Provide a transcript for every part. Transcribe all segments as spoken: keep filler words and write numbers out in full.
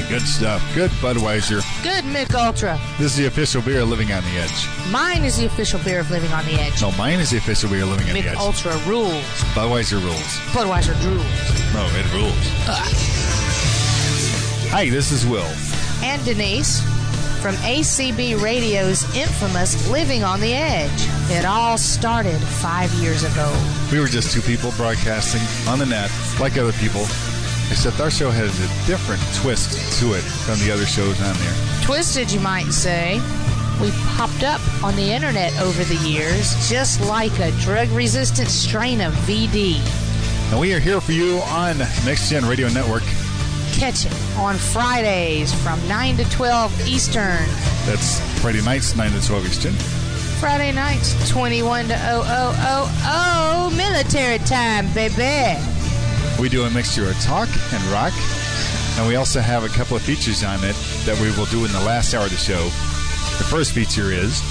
good stuff. Good Budweiser. Good Mick Ultra. This is the official beer of Living on the Edge. Mine is the official beer of Living on the Edge. No, mine is the official beer of Living on Mick the Edge. Ultra rules. Budweiser rules. Budweiser rules. No, it rules. Uh. Hi, this is Will. And Denise from A C B Radio's infamous Living on the Edge. It all started five years ago. We were just two people broadcasting on the net, like other people, except our show had a different twist to it from the other shows on there. Twisted, you might say. We popped up on the internet over the years, just like a drug-resistant strain of V D. And we are here for you on Next Gen Radio Network. Catch it on Fridays from nine to twelve Eastern. That's Friday nights, nine to twelve Eastern. Friday nights, twenty-one to oh oh oh oh military time, baby. We do a mixture of talk and rock, and we also have a couple of features on it that we will do in the last hour of the show. The first feature is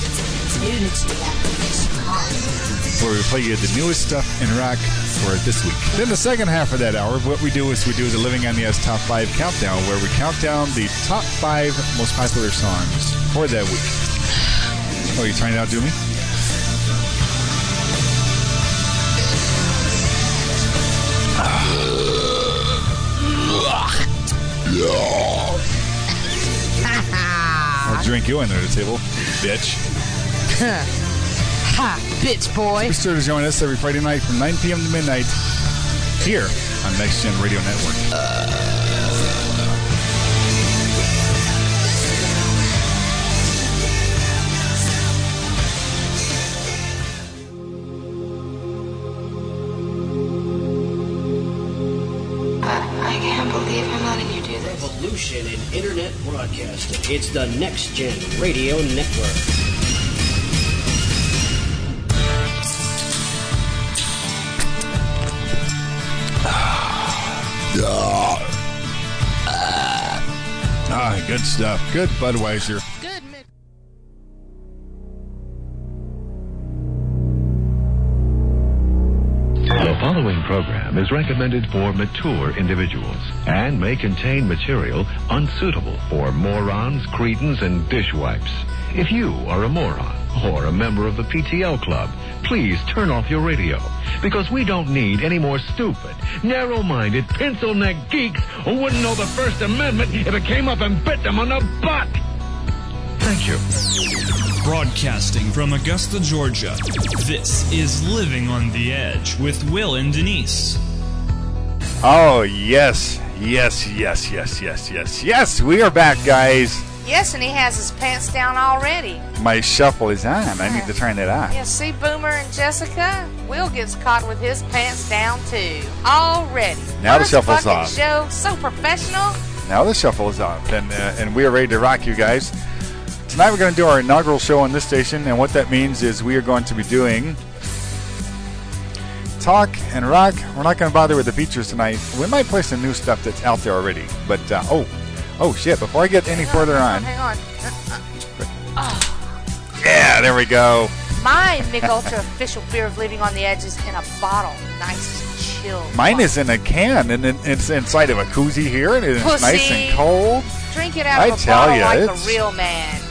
where we play you the newest stuff in rock for this week. Then the second half of that hour, what we do is we do the Living on the Edge Top five Countdown, where we count down the top five most popular songs for that week. Oh, you trying to outdo me? I'll drink you under the table, bitch. Ha, bitch boy. Be sure to join us every Friday night from nine p.m. to midnight here on Next Gen Radio Network. Uh. Revolution in internet broadcasting. It's the Next Gen Radio Network. Ah, good stuff. Good Budweiser. Good Mick. The following program is recommended for mature individuals and may contain material unsuitable for morons, cretins, and dishwipes. If you are a moron or a member of the P T L Club, please turn off your radio, because we don't need any more stupid, narrow-minded, pencil-neck geeks who wouldn't know the First Amendment if it came up and bit them on the butt. Thank you. Broadcasting from Augusta, Georgia, this is Living on the Edge with Will and Denise. Oh, yes. Yes, yes, yes, yes, yes, yes. We are back, guys. Yes, and he has his pants down already. My shuffle is on. I need to turn it on. Yeah, see, Boomer and Jessica? Will gets caught with his pants down, too. Already. Now First the shuffle's fucking off. Show, so professional. Now the shuffle is off, and, uh, and we are ready to rock you guys. Tonight we're going to do our inaugural show on this station, and what that means is we are going to be doing talk and rock. We're not going to bother with the features tonight. We might play some new stuff that's out there already, but, uh, oh. Oh, shit. Before I get any hang further on, on. Hang on. Hang on. Oh. Yeah, there we go. My Mick Ultra official beer of Living on the Edge is in a bottle. Nice and chill. Mine bottle. is in a can, and it's inside of a koozie here, and it's Pussy. nice and cold. Drink it out I of a tell bottle ya, like it's- a real man.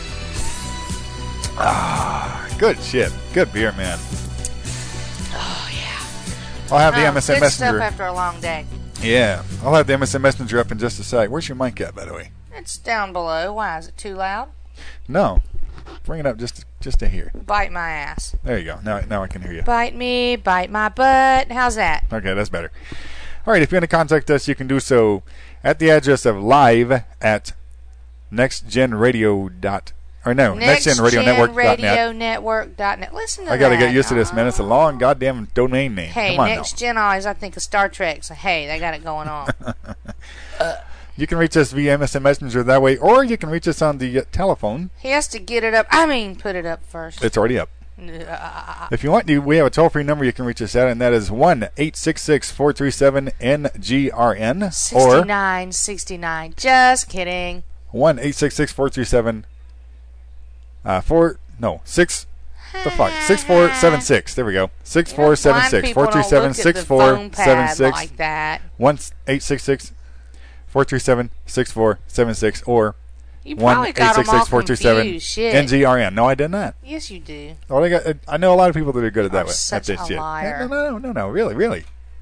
Ah, good shit. Good beer, man. Oh, yeah. I'll have the Oh, M S N good Messenger. stuff after a long day. Yeah, I'll have the M S N Messenger up in just a sec. Where's your mic at, by the way? It's down below. Why? Is it too loud? No. Bring it up just just to hear. Bite my ass. There you go. Now now I can hear you. Bite me, bite my butt. How's that? Okay, that's better. All right, if you want to contact us, you can do so at the address of live at nextgenradio dot or no, nextgenradionetwork dot net. Network dot net. Listen to I got to that. get used to this, man. It's a long goddamn domain name. Hey, Come on Next now. Gen always I think of Star Trek, so hey, they got it going on. uh, You can reach us via M S N Messenger that way, or you can reach us on the uh, telephone. he has to get it up. I mean, put it up first. It's already up. If you want, you, we have a toll-free number you can reach us at, and that is one eight six six, four three seven, N G R N. sixty-nine sixty-nine. Just kidding. one eight six six, four three seven, uh, four, no, six, the fuck, six four seven six. There we go. six four seven six, four three seven, six four seven six. Like that. one eight six six, four two seven, six four seven six or You one probably eight got six them all six, four two seven, confused. Shit. N G R N. No, I did not. Yes, you do. Well, I, got, I know a lot of people that are good at that. You're way, such at this a shit. liar. No, no, no, no, no, really, really.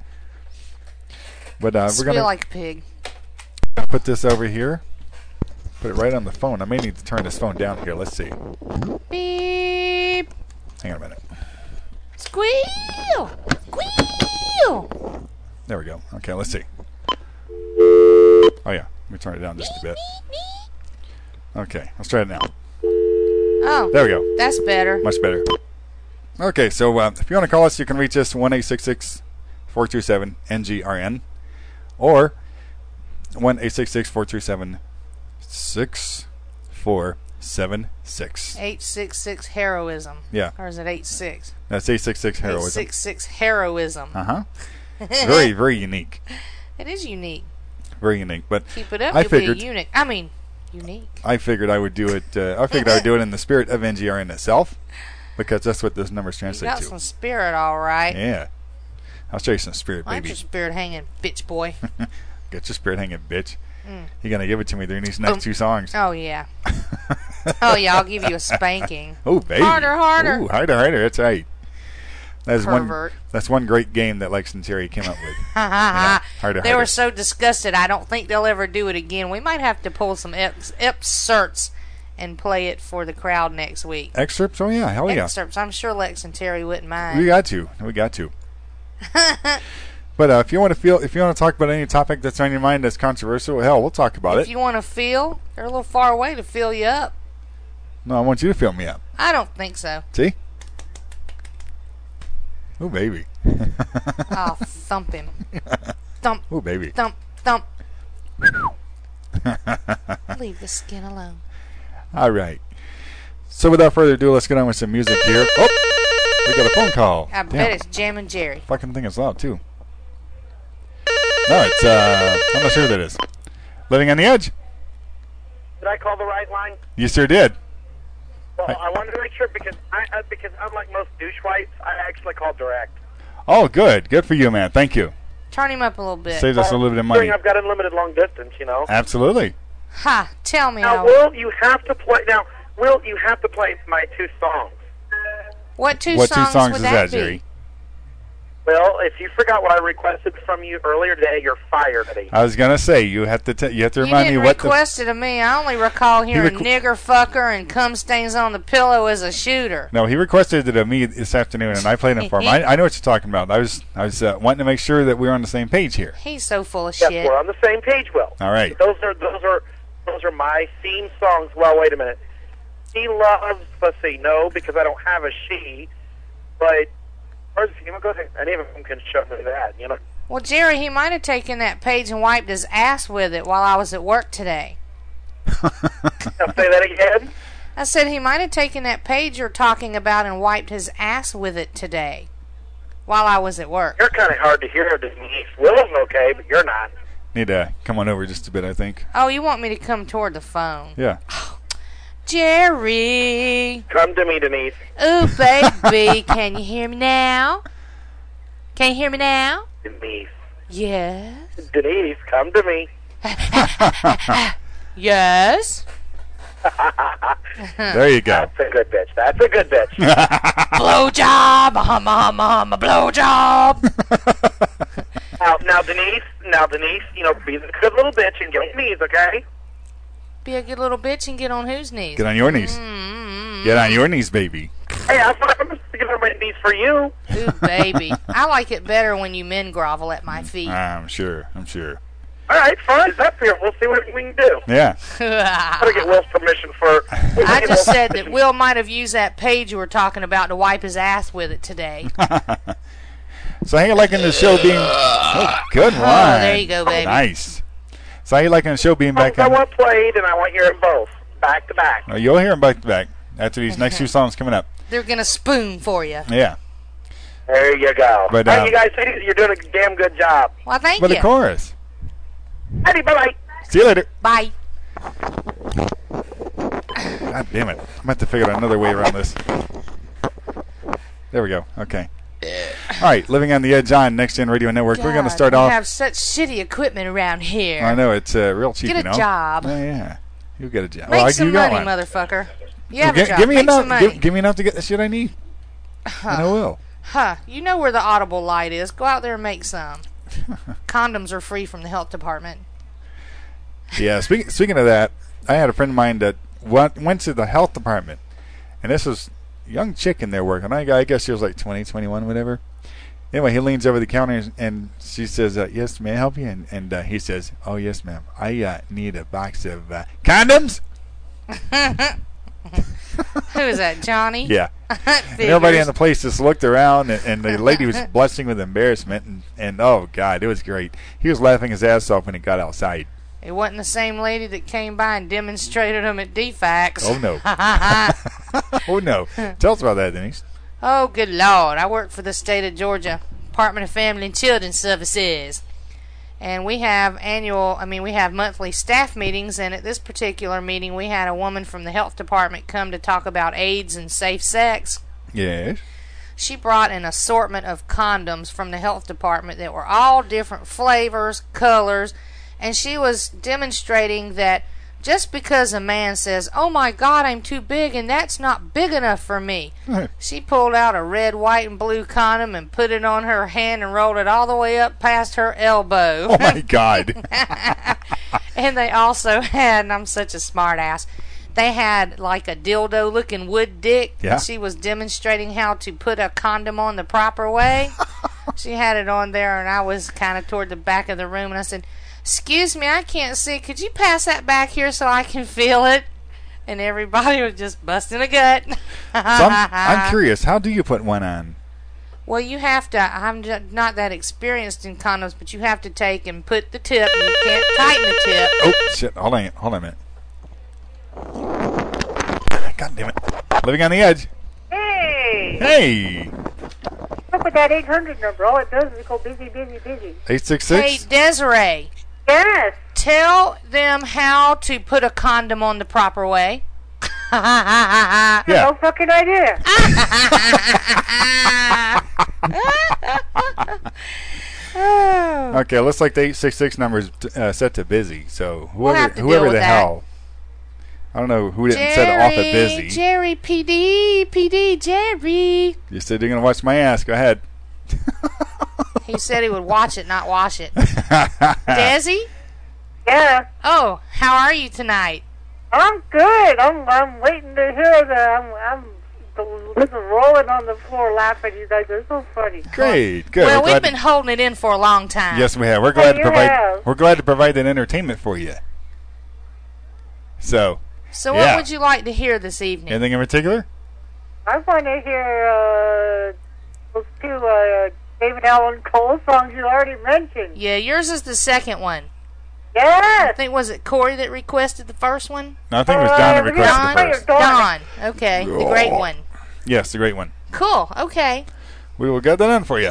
But uh, we're Squeal gonna like a pig. put this over here. Put it right on the phone. I may need to turn this phone down here. Let's see. Beep. Hang on a minute. Squeal. Squeal. There we go. Okay, let's see. Oh yeah, let me turn it down just a bit. Okay, let's try it now. Oh, There we go. that's better. Much better. Okay, so uh, if you want to call us, you can reach us one eight six six, four two seven, N G R N or one eight six six, four two seven, six four seven six. eight six six heroism. Yeah, Or is it eight six? that's eight six six heroism. eight six six heroism. Uh-huh. Very, very unique. It is unique. Very unique. But Keep it up, I you'll figured, be a eunuch. I mean, unique. I figured I would do it. Uh, I figured I would do it in the spirit of N G R N itself, because that's what those numbers You translate got to. some spirit, all right. Yeah, I'll show you some spirit, Why baby. your spirit hanging, bitch boy? Get your spirit hanging, bitch. Mm. You're gonna give it to me during these next Boom. two songs. Oh, yeah. Oh, yeah, I'll give you a spanking. Oh, baby. Harder, harder. Ooh, harder, harder. That's right. That's Pervert. one. That's one great game that Lex and Terry came up with. Yeah, harder, They harder. were so disgusted, I don't think they'll ever do it again. We might have to pull some ex- excerpts and play it for the crowd next week. Excerpts? Oh yeah, hell yeah. Excerpts. I'm sure Lex and Terry wouldn't mind. We got to. We got to. But uh, if you want to feel, if you want to talk about any topic that's on your mind that's controversial, hell, we'll talk about If it. you want to feel, they're a little far away to fill you up. No, I want you to fill me up. I don't think so. See? Oh baby. I'll thump him. Thump, Oh baby. thump, thump. Leave the skin alone. All right. So without further ado, let's get on with some music here. Oh, we got a phone call. I Damn. bet it's Jam and Jerry. Fucking thing is loud too. No, it's uh, I'm not sure who that is. Living on the Edge. Did I call the right line? You sure did. Well, Hi. I wanted to make sure because I uh, because unlike most douche wipes, I actually called direct. Oh, good. Good for you, man. Thank you. Turn him up a little bit. Saves us a little bit of money. Considering I've got unlimited long distance, you know. Absolutely. Ha! Tell me Now, how. Will, you have to play. Now, Will, you have to play my two songs. What two What two songs songs would is that, that, be? Jerry? Well, if you forgot what I requested from you earlier today, you're fired, buddy. I was gonna say you have to t- you have to You remind didn't me what the request it of me. I only recall hearing requ- nigger fucker and cum stains on the pillow as a shooter. No, he requested it of me this afternoon, and I played it for him. I, I know what you're talking about. I was I was uh, wanting to make sure that we were on the same page here. He's so full of Yes, shit. we're on the same page, Will. All right. Those are those are those are my theme songs. Well, wait a minute. He loves pussy. No, because I don't have a she. But or, you know, go ahead. Any of them can show me that. You know. Well, Jerry, he might have taken that page and wiped his ass with it while I was at work today. Now say that again. I said he might have taken that page you're talking about and wiped his ass with it today while I was at work. You're kind of hard to hear, Denise. Willow's okay, but you're not. Need to come on over just a bit, I think. Oh, you want me to come toward the phone? Yeah. Jerry! Come to me, Denise. Ooh, baby, can you hear me now? Can you hear me now? Denise. Yes. Denise, come to me. Yes. There you go. That's a good bitch. That's a good bitch. Blowjob, hum hum hum, a blowjob. now, now, Denise. Now, Denise. You know, be the good little bitch and get on your knees, okay? Be a good little bitch and get on whose knees? Get on your knees. Mm-hmm. Get on your knees, baby. Hey, I'm not going to get on my knees for you. Ooh, baby. I like it better when you men grovel at my feet. I'm sure. I'm sure. All right, fine. It's up here. We'll see what we can do. Yeah. Gotta get Will's permission for. I just said that Will might have used that page you were talking about to wipe his ass with it today. So how you liking the show being? Oh, good one. Oh, there you go, baby. Nice. So how you liking the show being back I on? want played, and I want to hear them both back to back. Uh, you'll hear them back to back after these next few songs coming up. They're going to spoon for you. Yeah. There you go. But, All right, um, you guys, you're doing a damn good job. Well, thank But you. the chorus. Eddie, bye bye. See you later. Bye. God damn it. I'm going to have to figure out another way around this. There we go. Okay. All right, Living on the Edge on Next Gen Radio Network. We're going to God, start we off. have such shitty equipment around here. I know, it's uh, real cheap, Get a you know. job. Oh, yeah. You get a job. Make well, some you got money, one. motherfucker. You Well, have gi- a job. give me Make enough. some money. Give, give me enough to get the shit I need. Huh. And I will. Huh. You know where the Audible light is. Go out there and make some. Condoms are free from the health department. Yeah, speaking speaking of that, I had a friend of mine that went, went to the health department, and this was a young chick in there working. I, I guess she was like twenty, twenty-one, whatever. Anyway, he leans over the counter and she says, uh, yes, may I help you? And, and uh, he says, oh, yes, ma'am. I uh, need a box of uh, condoms. Who is that, Johnny? Yeah. And everybody in the place just looked around, and, and the lady was blushing with embarrassment. And, and, oh, God, it was great. He was laughing his ass off when he got outside. It wasn't the same lady that came by and demonstrated them at D FAX. Oh, no. Oh, no. Tell us about that, Denise. Oh, good Lord. I work for the state of Georgia Department of Family and Children's Services. And we have annual, I mean, we have monthly staff meetings. And at this particular meeting, we had a woman from the health department come to talk about AIDS and safe sex. Yes. She brought an assortment of condoms from the health department that were all different flavors, colors. And she was demonstrating that just because a man says, oh my God, I'm too big and that's not big enough for me. She pulled out a red, white, and blue condom and put it on her hand and rolled it all the way up past her elbow. Oh my God. And they also had, and I'm such a smart ass, they had like a dildo looking wood dick. Yeah. She was demonstrating how to put a condom on the proper way. She had it on there and I was kind of toward the back of the room and I said, excuse me, I can't see. Could you pass that back here so I can feel it? And everybody was just busting a gut. So I'm, I'm curious, how do you put one on? Well, you have to, I'm ju- not that experienced in condoms, but you have to take and put the tip, and you can't tighten the tip. Oh, shit. Hold on. Hold on a minute. God damn it. Living on the Edge. Hey! Hey. Look with that eight hundred number. All it does is go busy, busy, busy. eight six Hey, six? Desiree, Yes. tell them how to put a condom on the proper way. Yeah. No fucking idea. Oh. Okay, looks like the eight six six number is uh, set to busy. So We'll whoever have to deal whoever with the that. hell. I don't know who didn't set it off at busy. Jerry, P D, P D, Jerry. You said you're going to watch my ass. Go ahead. He said he would watch it, not wash it. Desi? Yeah. Oh, how are you tonight? I'm good. I'm I'm waiting to hear the I'm I'm the, the rolling on the floor laughing. You guys are so funny. Great. Good. Well, We're we've glad been to- holding it in for a long time. Yes, we have. We're glad to you provide. have. We're glad to provide that entertainment for you. So, So what yeah. would you like to hear this evening? anything in particular? I want to hear uh, those two uh, David Allen Cole songs you already mentioned. Yeah, yours is the second one. I Yes. think, was it Corey that requested the first one? No, I think it was Uh, Don that we requested got the Don. first. Dawn. Dawn. Okay, the great one. Yes, the great one. Cool, okay. We will get that in for you.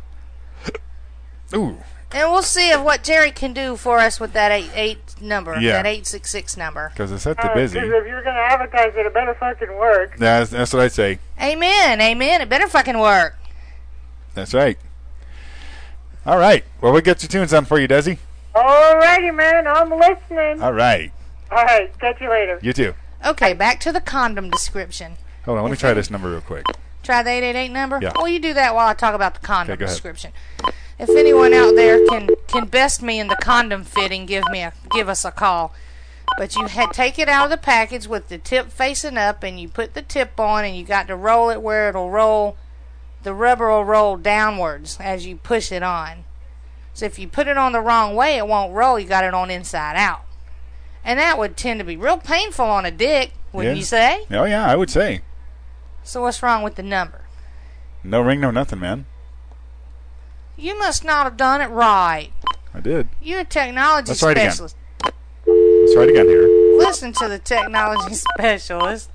Ooh. And we'll see if what Jerry can do for us with that eight eight number, Yeah. that eight six six number. Because it's set to Uh, 'cause busy. if you're going to advertise it, it better fucking work. That's, that's what I say. Amen, amen. It better fucking work. That's right. All right. Well, we'll get your tunes on for you, Desi. Alrighty, man. I'm listening. All right. All right. Catch you later. You too. Okay, back to the condom description. Hold on. Let me try this number real quick. Try the eight eight eight number? Yeah. Well, you do that while I talk about the condom Okay, go ahead. description. If anyone out there can, can best me in the condom fitting, give me a give us a call. But you had take it out of the package with the tip facing up, and you put the tip on, and you got to roll it where it'll roll. The rubber will roll downwards as you push it on. So if you put it on the wrong way, it won't roll. You got it on inside out, and that would tend to be real painful on a dick, wouldn't Yeah. you say? Oh, yeah, I would say. So what's wrong with the number? No ring, no nothing, man. You must not have done it right. I did. You're a technology Let's try it again. specialist. Let's try it again here. Listen to the technology specialist.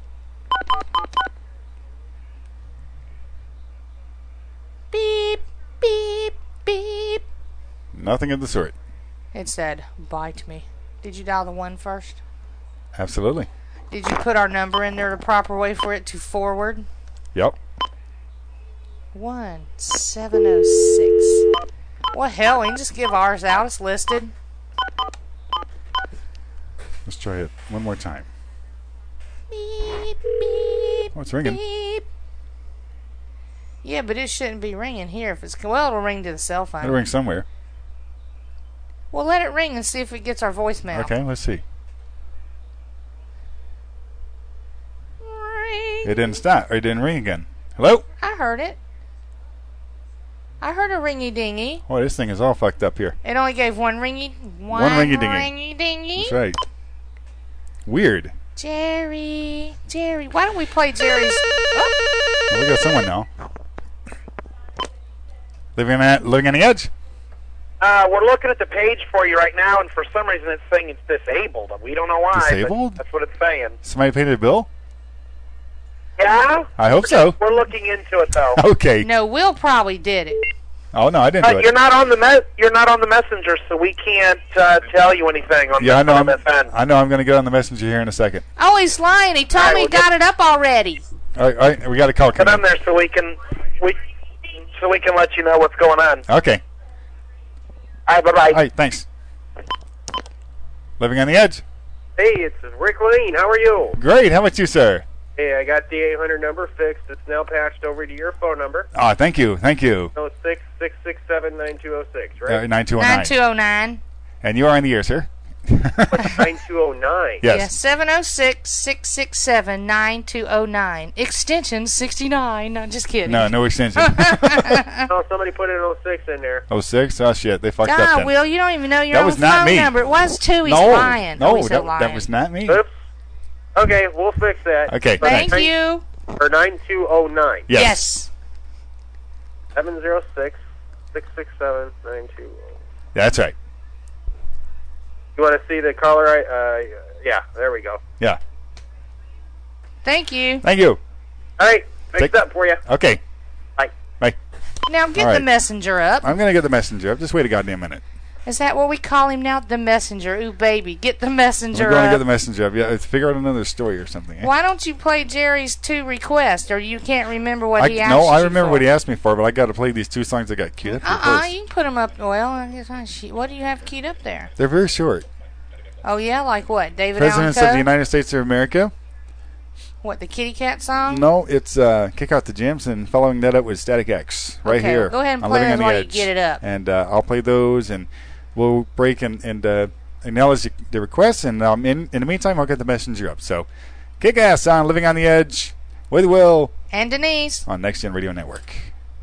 Beep, beep, beep. Nothing of the sort. It said, bite me. Did you dial the one first? Absolutely. Did you put our number in there the proper way for it to forward? Yep. one seven oh six. Well, hell, we can just give ours out. It's listed. Let's try it one more time. Beep, beep, Oh, it's ringing. beep. Yeah, but it shouldn't be ringing here. If it's well, it'll ring to the cell phone. It'll ring somewhere. Well, let it ring and see if it gets our voicemail. Okay, let's see. Ring. It didn't stop. Or it didn't ring again. Hello? I heard it. I heard a ringy dingy. Boy, this thing is all fucked up here. It only gave one ringy. One, One ringy-dingy. Ringy dingy. That's right. Weird. Jerry, Jerry. Why don't we play Jerry's? Oh. Well, we got someone now. Living at living on the edge. Uh, we're looking at the page for you right now, and for some reason it's saying it's disabled. We don't know why. but Disabled? That's what it's saying. Somebody paid a bill? Yeah? I hope so. We're looking into it, though. Okay. No, Will probably did it. Oh no, I didn't Uh, do you're it. not on the me- you're not on the messenger, so we can't uh, tell you anything on Yeah, I the know. I'm, M S N. I know. I'm going to get on the messenger here in a second. Oh, he's lying. He told All right, me he we'll got it up already. All right, all right, we got a call Put coming. on there so we can we so we can let you know what's going on. Okay. All right, bye bye. All right, thanks. Living on the edge. Hey, it's Rick Lane. How are you? Great. How about you, sir? Hey, I got the eight hundred number fixed. It's now patched over to your phone number. Ah, thank you, thank you. Oh, six six six seven nine two oh six, right? Uh, nine two oh nine. nine two oh nine. And you are in the air, sir. nine two oh nine. Yes. Yeah, seven oh six, six six seven, nine two oh nine. Extension sixty-nine. No, just kidding. No, no extension. Oh, somebody put an oh six in there. oh six? Oh, shit. They fucked up God, then. Will, you don't even know your That own was not phone me. number. It was too. He's no, lying. no, oh, he's that, lying. that was not me. Oops. Okay, we'll fix that. Okay, But Thank thanks. you. Or nine two oh nine. Yes. Yes. seven oh six, six six seven, nine two oh. That's right. You want to see the caller? I- Uh, yeah, there we go. Yeah. Thank you. Thank you. All right, fix Take- that for you. Okay. Bye. Bye. Now get All the right. messenger up. I'm going to get the messenger up. Just wait a goddamn minute. Is that what we call him now? The messenger. Ooh, baby. Get the messenger I'm going to up. get the messenger up. Yeah, let's figure out another story or something. eh? Why don't you play Jerry's two requests, or you can't remember what I, he asked no, I you remember for? what he asked me for, but I got to play these two songs that got queued up. here Uh-uh, first. you can put them up. Well, I guess I she- what do you have keyed up there? They're very short. Oh, yeah? Like what? David Presidents Allen of Coe? the United States of America. What, the Kitty Cat song? No, it's uh, Kick Out the Gyms, and following that up with Static X right Okay, here. well, go ahead and on play Living those on the while you Edge. get it up. And uh, I'll play those, and we'll break and, and uh, acknowledge the, the requests, and um, in, in the meantime, I'll get the messenger up. So, kick ass on Living on the Edge with Will And Denise. on Next Gen Radio Network.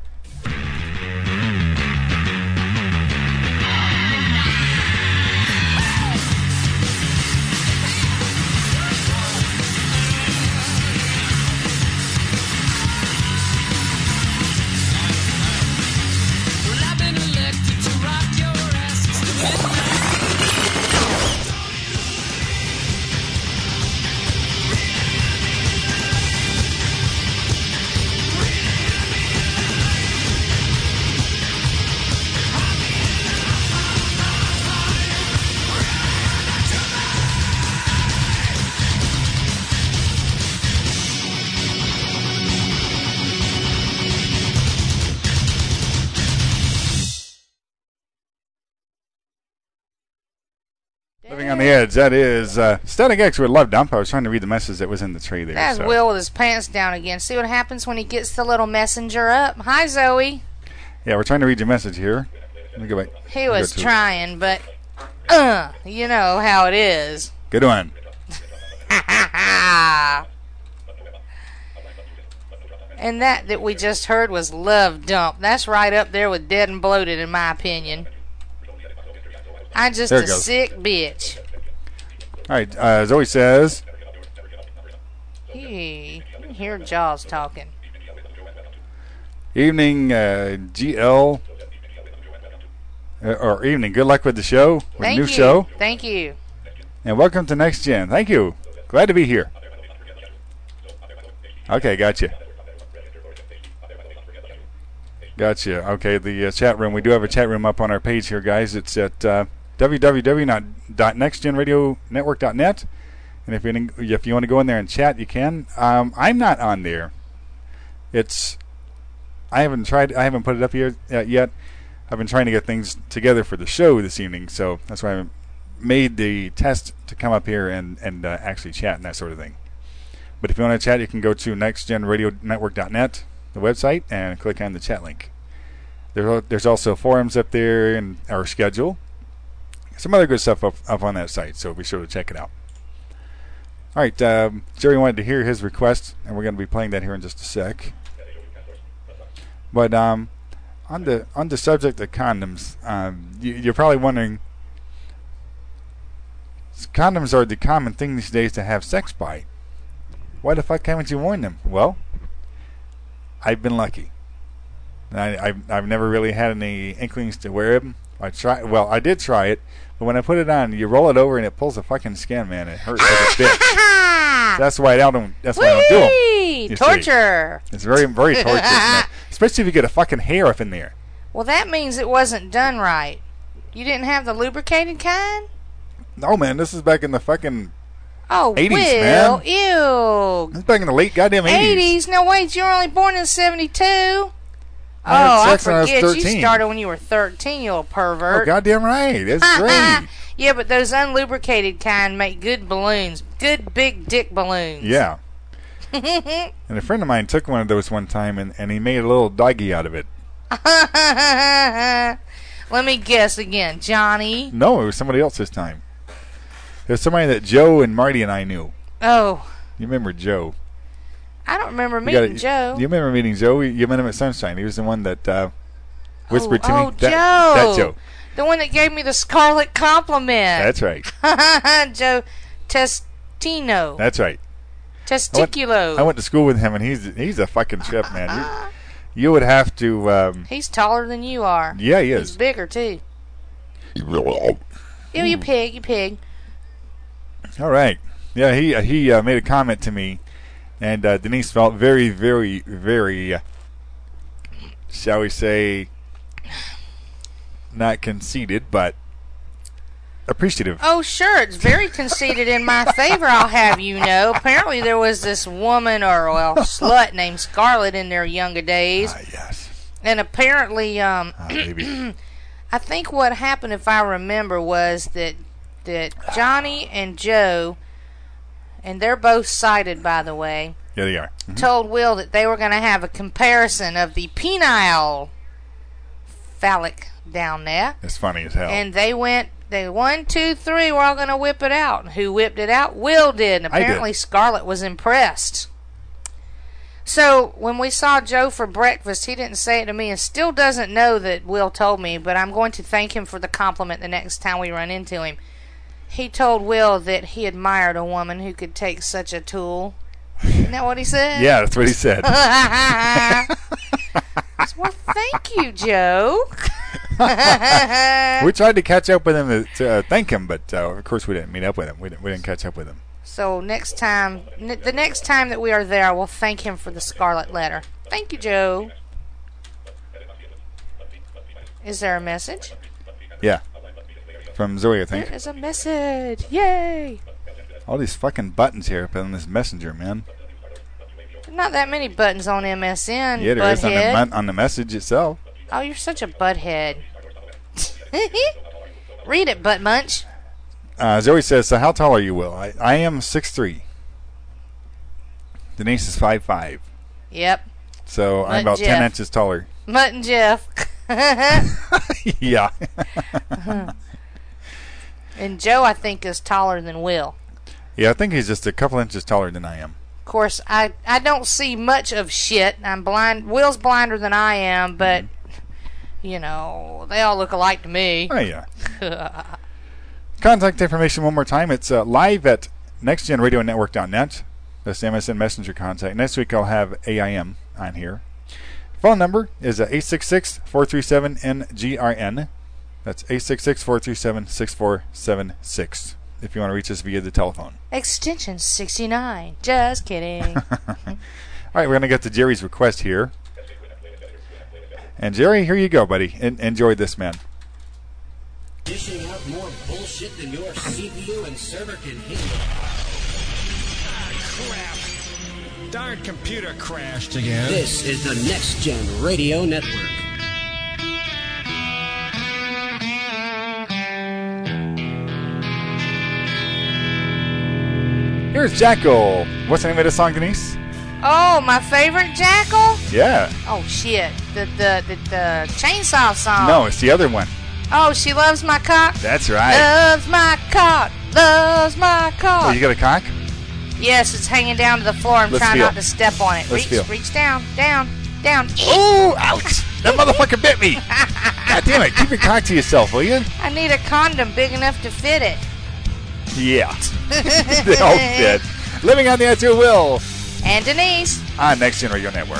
Living on the Edge, that is uh, Static X with Love Dump. I was trying to read the message that was in the tray there. That's so. Will with his pants down again. See what happens when he gets the little messenger up? Hi, Zoe. Yeah, we're trying to read your message here. Let me go back. He Go was to it. trying, but, uh, you know how it is. Good one. And that that we just heard was Love Dump. That's right up there with Dead and Bloated, in my opinion. I'm just There a it goes. sick bitch. All right, uh, Zoe says, Hey, you can hear Jaws talking. evening, uh, G L, uh, or evening, good luck with the show, with Thank the new you. show, Thank you. and welcome to Next Gen. Thank you. Glad to be here. Okay, gotcha. Gotcha. Okay, the uh, chat room. We do have a chat room up on our page here, guys. It's at uh, w w w dot next gen radio network dot net. And if you if you want to go in there and chat, you can. Um, I'm not on there. It's I haven't tried. I haven't put it up here uh, yet. I've been trying to get things together for the show this evening, so that's why I made the test to come up here and and uh, actually chat and that sort of thing. But if you want to chat, you can go to next gen radio network dot net, the website, and click on the chat link. There's there's also forums up there and our schedule. Some other good stuff up, up on that site, so be sure to check it out. All right, um, Jerry wanted to hear his request, and we're going to be playing that here in just a sec. But um, on the on the subject of condoms, um, you, you're probably wondering, condoms are the common thing these days to have sex by. Why the fuck haven't you worn them? Well, I've been lucky. I, I've, I've never really had any inklings to wear them. I try. Well, I did try it, but when I put it on, you roll it over and it pulls the fucking skin, man. It hurts like a bitch. That's why I don't. That's why I don't do them. You Torture. See. It's very, very torturous, man. Especially if you get a fucking hair up in there. Well, that means it wasn't done right. You didn't have the lubricated kind? No, man. This is back in the fucking oh, eighties, Will, man. Ew. This is back in the late goddamn eighties. eighties? No, wait. You were only born in seventy-two? I Oh, I sex when I was forget. You thirteen. started when you were thirteen, you little pervert. Oh, goddamn right. That's great. Yeah, but those unlubricated kind make good balloons. Good big dick balloons. Yeah. And a friend of mine took one of those one time, and, and he made a little doggy out of it. Let me guess again. Johnny? No, it was somebody else this time. It was somebody that Joe and Marty and I knew. Oh. You remember Joe? I don't remember You meeting gotta- Joe. You remember meeting Joe? You met him at Sunshine. He was the one that uh, whispered oh, to me. Oh, that, Joe. That Joe. The one that gave me the scarlet compliment. That's right. Joe Testino. That's right. Testiculo. I went, I went to school with him, and he's he's a fucking trip, man. You, you would have to... Um, He's taller than you are. Yeah, he is. He's bigger, too. Ew, you pig, you pig. All right. Yeah, he uh, he uh, made a comment to me, and uh, Denise felt very, very, very, uh, shall we say, not conceited, but appreciative. Oh, sure. It's very conceited in my favor, I'll have you know. Apparently there was this woman, or, well, slut named Scarlett in their younger days. Ah, yes. And apparently, um, Ah, baby. I think what happened, if I remember, was that that Johnny and Joe, and they're both sighted, by the way, Yeah, they are. Mhm. told Will that they were going to have a comparison of the penile phallic down there. It's funny as hell. And they went, they one, two, three, we're all going to whip it out. And who whipped it out? Will did. And I did. apparently Scarlett was impressed. So when we saw Joe for breakfast, he didn't say it to me and still doesn't know that Will told me, but I'm going to thank him for the compliment the next time we run into him. He told Will that he admired a woman who could take such a tool. Isn't that what he said? Yeah, that's what he said. Well, thank you, Joe. We tried to catch up with him to, to uh, thank him, but uh, of course we didn't meet up with him. We didn't, we didn't catch up with him. So next time, n- the next time that we are there, we'll thank him for the scarlet letter. Thank you, Joe. Is there a message? Yeah. From Zoe, I think. There is a message. Yay! All these fucking buttons here up on this messenger, man. Not that many buttons on M S N, Yeah, there is on the, butthead. me- on the message itself. Oh, you're such a butthead. Read it, butt munch. Uh, Zoe says, so how tall are you, Will? I, I am six three. Denise is five five. Yep. So Mutt I'm about Jeff. ten inches taller. Mutt and Jeff. Yeah. And Joe, I think, is taller than Will. Yeah, I think he's just a couple inches taller than I am. Of course, I, I don't see much of shit. I'm blind. Will's blinder than I am, but, you know, they all look alike to me. Oh, yeah. Contact information one more time. It's uh, live at next gen radio network dot net. That's the M S N Messenger contact. Next week I'll have A I M on here. Phone number is uh, eight six six, four three seven, N G R N. That's eight six six, four three seven, six four seven six if you want to reach us via the telephone. Extension sixty-nine. Just kidding. All right, we're going to get to Jerry's request here. And Jerry, here you go, buddy. En- enjoy this, man. Dishing out more bullshit than your C P U and server can handle. Crap. Darn computer crashed again. This is the Next Gen Radio Network. Here's Jackal. What's the name of the song, Denise? Oh, my favorite Jackal? Yeah. Oh, shit. The, the, the, the chainsaw song. No, it's the other one. Oh, she loves my cock? That's right. Loves my cock. Loves my cock. Oh, you got a cock? Yes, it's hanging down to the floor. I'm Let's trying feel. not to step on it. Let's reach, feel. reach down, down, down. Oh, ouch. That motherfucker bit me. God damn it. Keep your cock to yourself, will you? I need a condom big enough to fit it. Yeah. They all fit. Living on the Edge of Will. And Denise. On Next Gen Radio Network.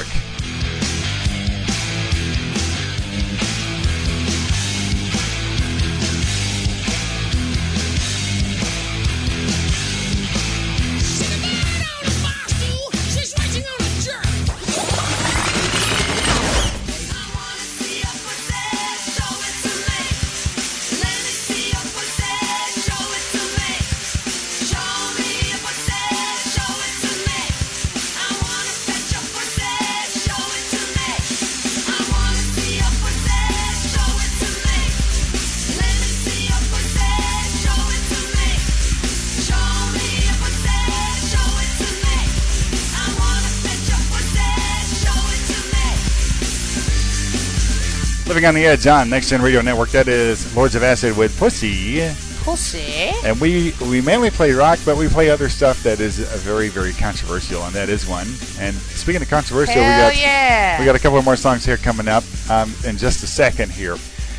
Living on the Edge on Next Gen Radio Network. That is Lords of Acid with Pussy. Pussy. And we, we mainly play rock, but we play other stuff that is uh, very, very controversial, and that is one. And speaking of controversial, Hell we got yeah. we got a couple more songs here coming up um, in just a second here.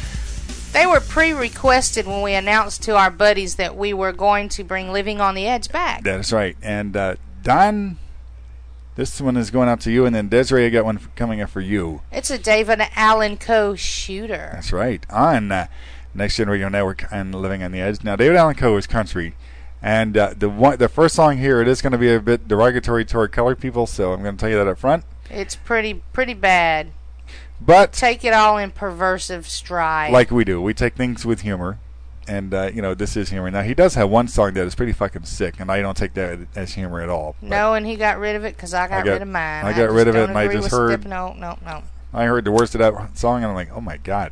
They were pre-requested when we announced to our buddies that we were going to bring Living on the Edge back. That's right. And uh, Don, this one is going out to you, and then Desiree, I got one coming up for you. It's a David Allen Coe shooter. That's right. On uh, Next Gen Radio Network and Living on the Edge. Now, David Allen Coe is country. And uh, the one, the first song here, it is going to be a bit derogatory toward colored people, so I'm going to tell you that up front. It's pretty pretty bad. But take it all in perversive stride. Like we do. We take things with humor. And, uh, you know, this is humor. Now, he does have one song that is pretty fucking sick, and I don't take that as humor at all. No, and he got rid of it because I, I got got rid of mine. I got I rid of it, don't and I agree just with heard. Step, no, no, no. I heard the words of that song, and I'm like, oh, my God.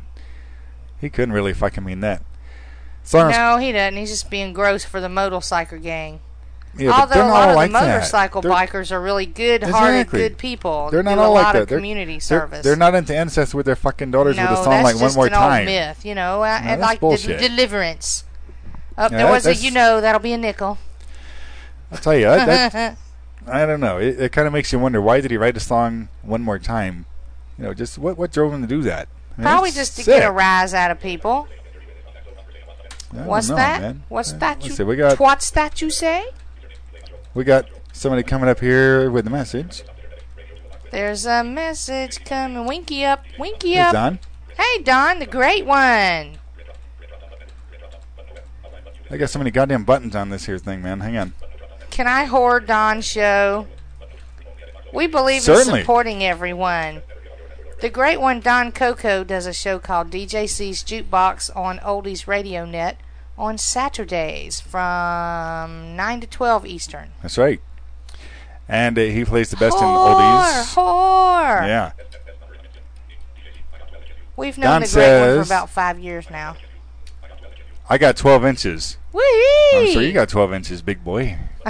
He couldn't really fucking mean that. Song No, he doesn't. He's just being gross for the motorcycle gang. Yeah, but Although they're a not lot all of like the that. motorcycle They're- bikers are really good-hearted, Exactly. good people. They're not do all a like lot that. of They're- community they're, service. They're not into incest with their fucking daughters no, with a song that's like One just More an Time. old myth, you know. I, I that's like the bullshit. Deliverance. Oh, Yeah, there that- was a, that's- you know, that'll be a nickel. I'll tell you, that, that, I don't know. It, it kind of makes you wonder, why did he write a song One More Time? You know, just what what drove him to do that? I mean, Probably it's just to sick. get a rise out of people. I don't What's know, that? man. What's Uh, that? let's You, see, we got- what's that you say? We got somebody coming up here with a message. There's a message coming. Winky up. Winky Hey, up. Don. Hey, Don, the great one. I got so many goddamn buttons on this here thing, man. Hang on. Can I whore Don's show? We believe Certainly. in supporting everyone. The great one, Don Coco, does a show called D J C's Jukebox on Oldies Radio Net on Saturdays from nine to twelve Eastern. That's right. And uh, he plays the best in Whore, oldies. whore. Yeah. We've known Don the great one for says- about five years now. I got twelve inches. Whee! I'm sure you got twelve inches, big boy. All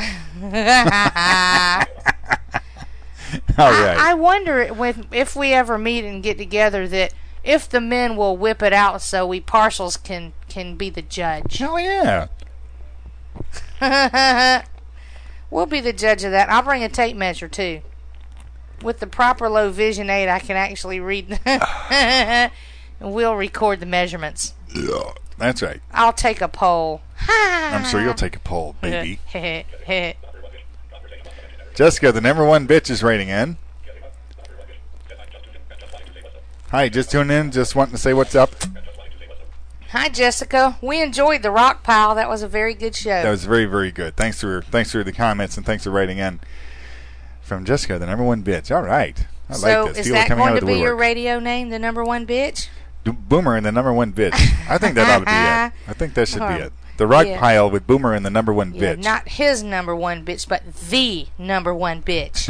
right. I, I wonder if, if we ever meet and get together that if the men will whip it out so we partials can, can be the judge. Hell yeah. We'll be the judge of that. I'll bring a tape measure too. With the proper low vision aid, I can actually read. And we'll record the measurements. Yeah, that's right. I'll take a poll. I'm sure you'll take a poll, baby. Jessica, the number one bitch, is writing in. Hi, just tuning in. Just wanting to say what's up. Hi, Jessica. We enjoyed the Rock Pile. That was a very good show. That was very, very good. Thanks for thanks for the comments and thanks for writing in. From Jessica, the number one bitch. All right. I so like this. is People are that coming going out to of be the your woodwork. radio name, the number one bitch? Do- Boomer and the number one bitch. I think that ought to be it. I think that should be it. The rock Yeah. pile with Boomer and the number one Yeah, bitch. not his number one bitch, but the number one bitch.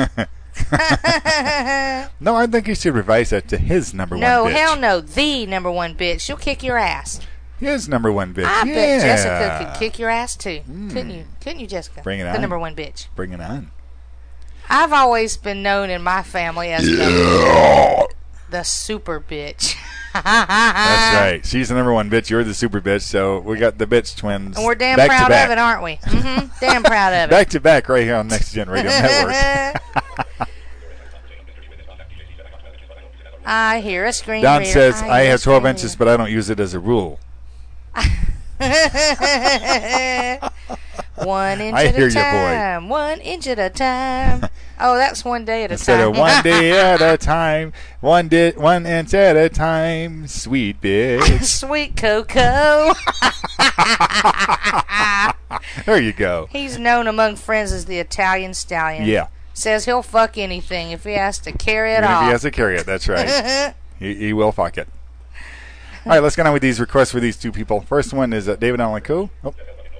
No, I think you should revise that to his number No, one bitch. hell no. The number one bitch. She'll kick your ass. His number one bitch. I yeah. bet Jessica could kick your ass too. Couldn't you? Couldn't you, Jessica? Bring it the on. number one bitch. Bring it on. I've always been known in my family as the, the super bitch. That's right. She's the number one bitch. You're the super bitch. So we got the bitch twins. And we're damn back to proud back. of it, aren't we? Mm-hmm. Damn proud of it. Back to back right here on Next Gen Radio Network. I hear a screen Don reader. says, I, hear a have twelve screen inches, but I don't use it as a rule. One inch I at hear a you, boy. time. One inch at a time. Oh, that's one day at a Instead time. of one day at a time, one di- one inch at a time, sweet bitch. Sweet Coco. There you go. He's known among friends as the Italian Stallion. Yeah. Says he'll fuck anything if he has to carry it Even off. if he has to carry it, that's right. he, he will fuck it. All right, let's get on with these requests for these two people. First one is uh, David Allen Coe. Oh.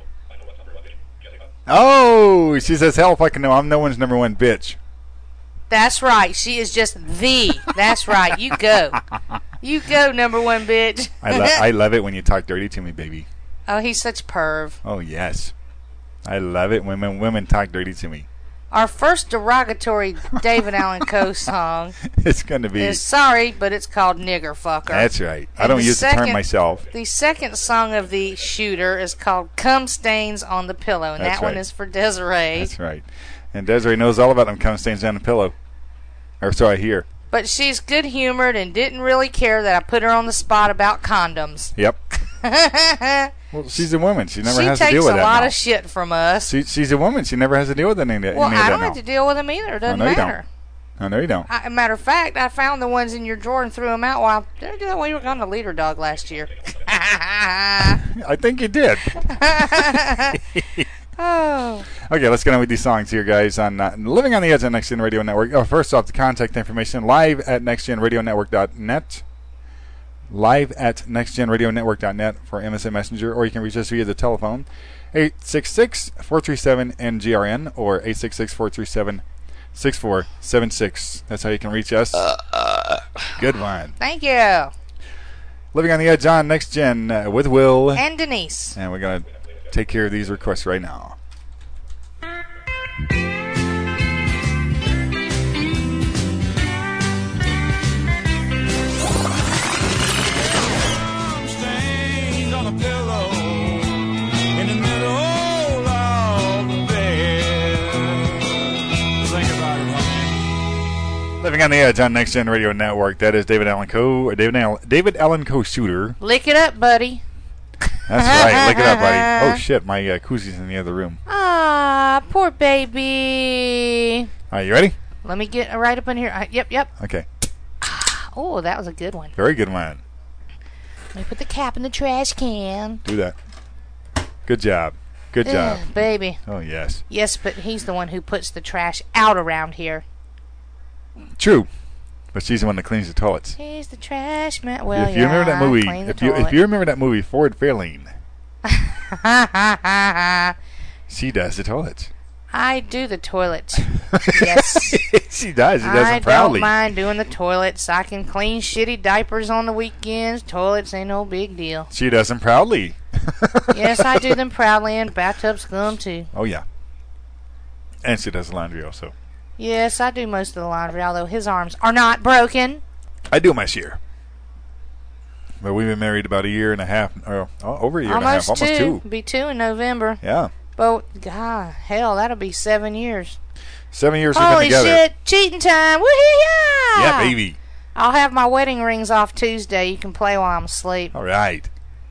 oh, she says, hell fucking no, I'm no one's number one bitch. That's right. She is just the. That's right. You go. You go, number one bitch. I, lo- I love it when you talk dirty to me, baby. Oh, he's such perv. Oh, yes. I love it when women, women talk dirty to me. Our first derogatory David Allen Coe song It's going to be... is sorry, but it's called Nigger Fucker. That's right. I And don't the use second, the term myself. The second song of the shooter is called Cum Stains on the Pillow, and That's that one right. is for Desiree. That's right. And Desiree knows all about them cum stains on the pillow. Or so I hear. But she's good-humored and didn't really care that I put her on the spot about condoms. Yep. Well, she's a woman. She never she has takes to deal with a that lot now. of shit from us. She, she's a woman. She never has to deal with any, any well, of I that don't now. have to deal with them either. It doesn't Oh, no, you matter. don't. Oh, no, you don't. I, matter of fact, I found the ones in your drawer and threw them out while we were on the leader dog last year. I think you did. Oh. Okay, let's get on with these songs here, guys. On uh, Living on the Edge on Next Gen Radio Network. Oh, first off, the contact information live at next gen radio network dot net. Live at next gen radio network dot net for M S N Messenger, or you can reach us via the telephone eight six six, four three seven, N G R N or eight six six, four three seven, six four seven six. That's how you can reach us. Good one. Thank you. Living on the Edge on Next Gen uh, with Will and Denise. And we're going to take care of these requests right now. Living on the Edge on Next Gen Radio Network. That is David Allen Coe, or David Allen, David Allen Coe Shooter. Lick it up, buddy. That's right. Lick it up, buddy. Oh shit, my uh, koozie's in the other room. Ah, poor baby. All right, you ready? Let me get right up in here. Uh, yep, yep. Okay. Oh, that was a good one. Very good one. Let me put the cap in the trash can. Do that. Good job. Good job. Ugh, baby. Oh yes. Yes, but he's the one who puts the trash out around here. True, but she's the one that cleans the toilets. He's the trash man. Well, if you yeah, remember that movie, clean the if you toilet. if you remember that movie, Ford Fairlane, she does the toilets. I do the toilets. Yes, she does. She does I them proudly. don't mind doing the toilets. I can clean shitty diapers on the weekends. Toilets ain't no big deal. She does them proudly. Yes, I do them proudly, and bathtub scum too. Oh yeah, and she does the laundry also. Yes, I do most of the laundry, although his arms are not broken. I do my share. But we've been married about a year and a half, or oh, over a year almost and a half, almost two. two. Be two in November. Yeah. But God, hell, that'll be seven years. Seven years we've been Holy together. shit, cheating time! Woohoo! Yeah, baby. I'll have my wedding rings off Tuesday. You can play while I'm asleep. All right.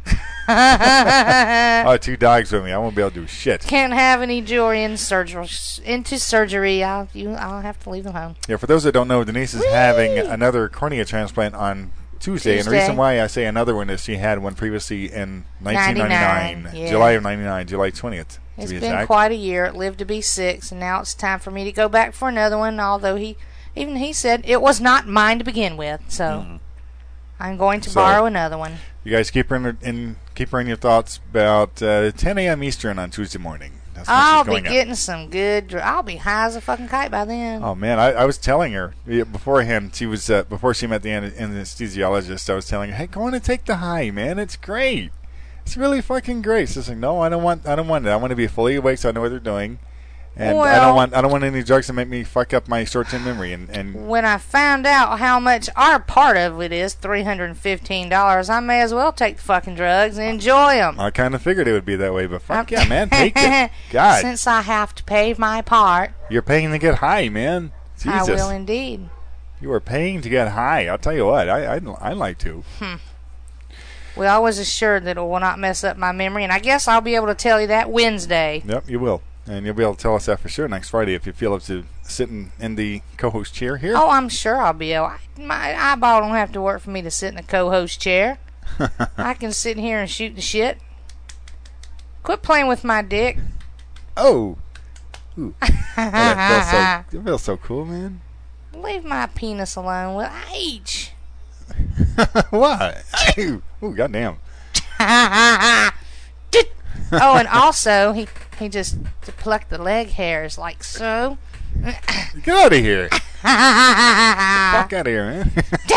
Oh, two dogs with me. I won't be able to do shit. Can't have any jewelry in surgery. Into surgery. I'll you. I'll have to leave them home. Yeah, for those that don't know, Denise is Whee! having another cornea transplant on Tuesday, and the Tuesday. reason why I say another one is she had one previously in nineteen ninety-nine, ninety-nine, yeah. July of ninety-nine, July twentieth. It's to be been exact. quite a year. It lived to be six, and now it's time for me to go back for another one. Although he, even he said it was not mine to begin with. So, Mm. I'm going to So- borrow another one. You guys keep her in, in keep her in your thoughts about uh, ten a.m. Eastern on Tuesday morning. That's when I'll she's be going up. getting some good. Dr- I'll be high as a fucking kite by then. Oh man, I, I was telling her yeah, beforehand. She was uh, before she met the an- anesthesiologist. I was telling her, "Hey, go on and take the high, man. It's great. It's really fucking great." She's like, "No, I don't want. I don't want it. I want to be fully awake so I know what they're doing, and I don't Well- want. I don't want any drugs that make me fuck up my short-term memory." And, and When I found out how much our part of it is, three hundred and fifteen dollars, I may as well take the fucking drugs and enjoy them. I kind of figured it would be that way, but fuck yeah, man, take it. God, Since I have to pay my part, you're paying to get high, man. I Jesus, will indeed. you are paying to get high. I'll tell you what, I I I like to. Well, I was assured that it will not mess up my memory, and I guess I'll be able to tell you that Wednesday. Yep, you will. And you'll be able to tell us that for sure next Friday if you feel up to sitting in the co-host chair here. Oh, I'm sure I'll be able. My eyeball don't have to work for me to sit in the co-host chair. I can sit in here and shoot the shit. Quit playing with my dick. Oh. Ooh. Oh, that, feels so, that feels so cool, man. Leave my penis alone. Well, H. What? Ooh, goddamn. Oh, and also he he just plucked the leg hairs like so. Get out of here. Fuck out of here, man.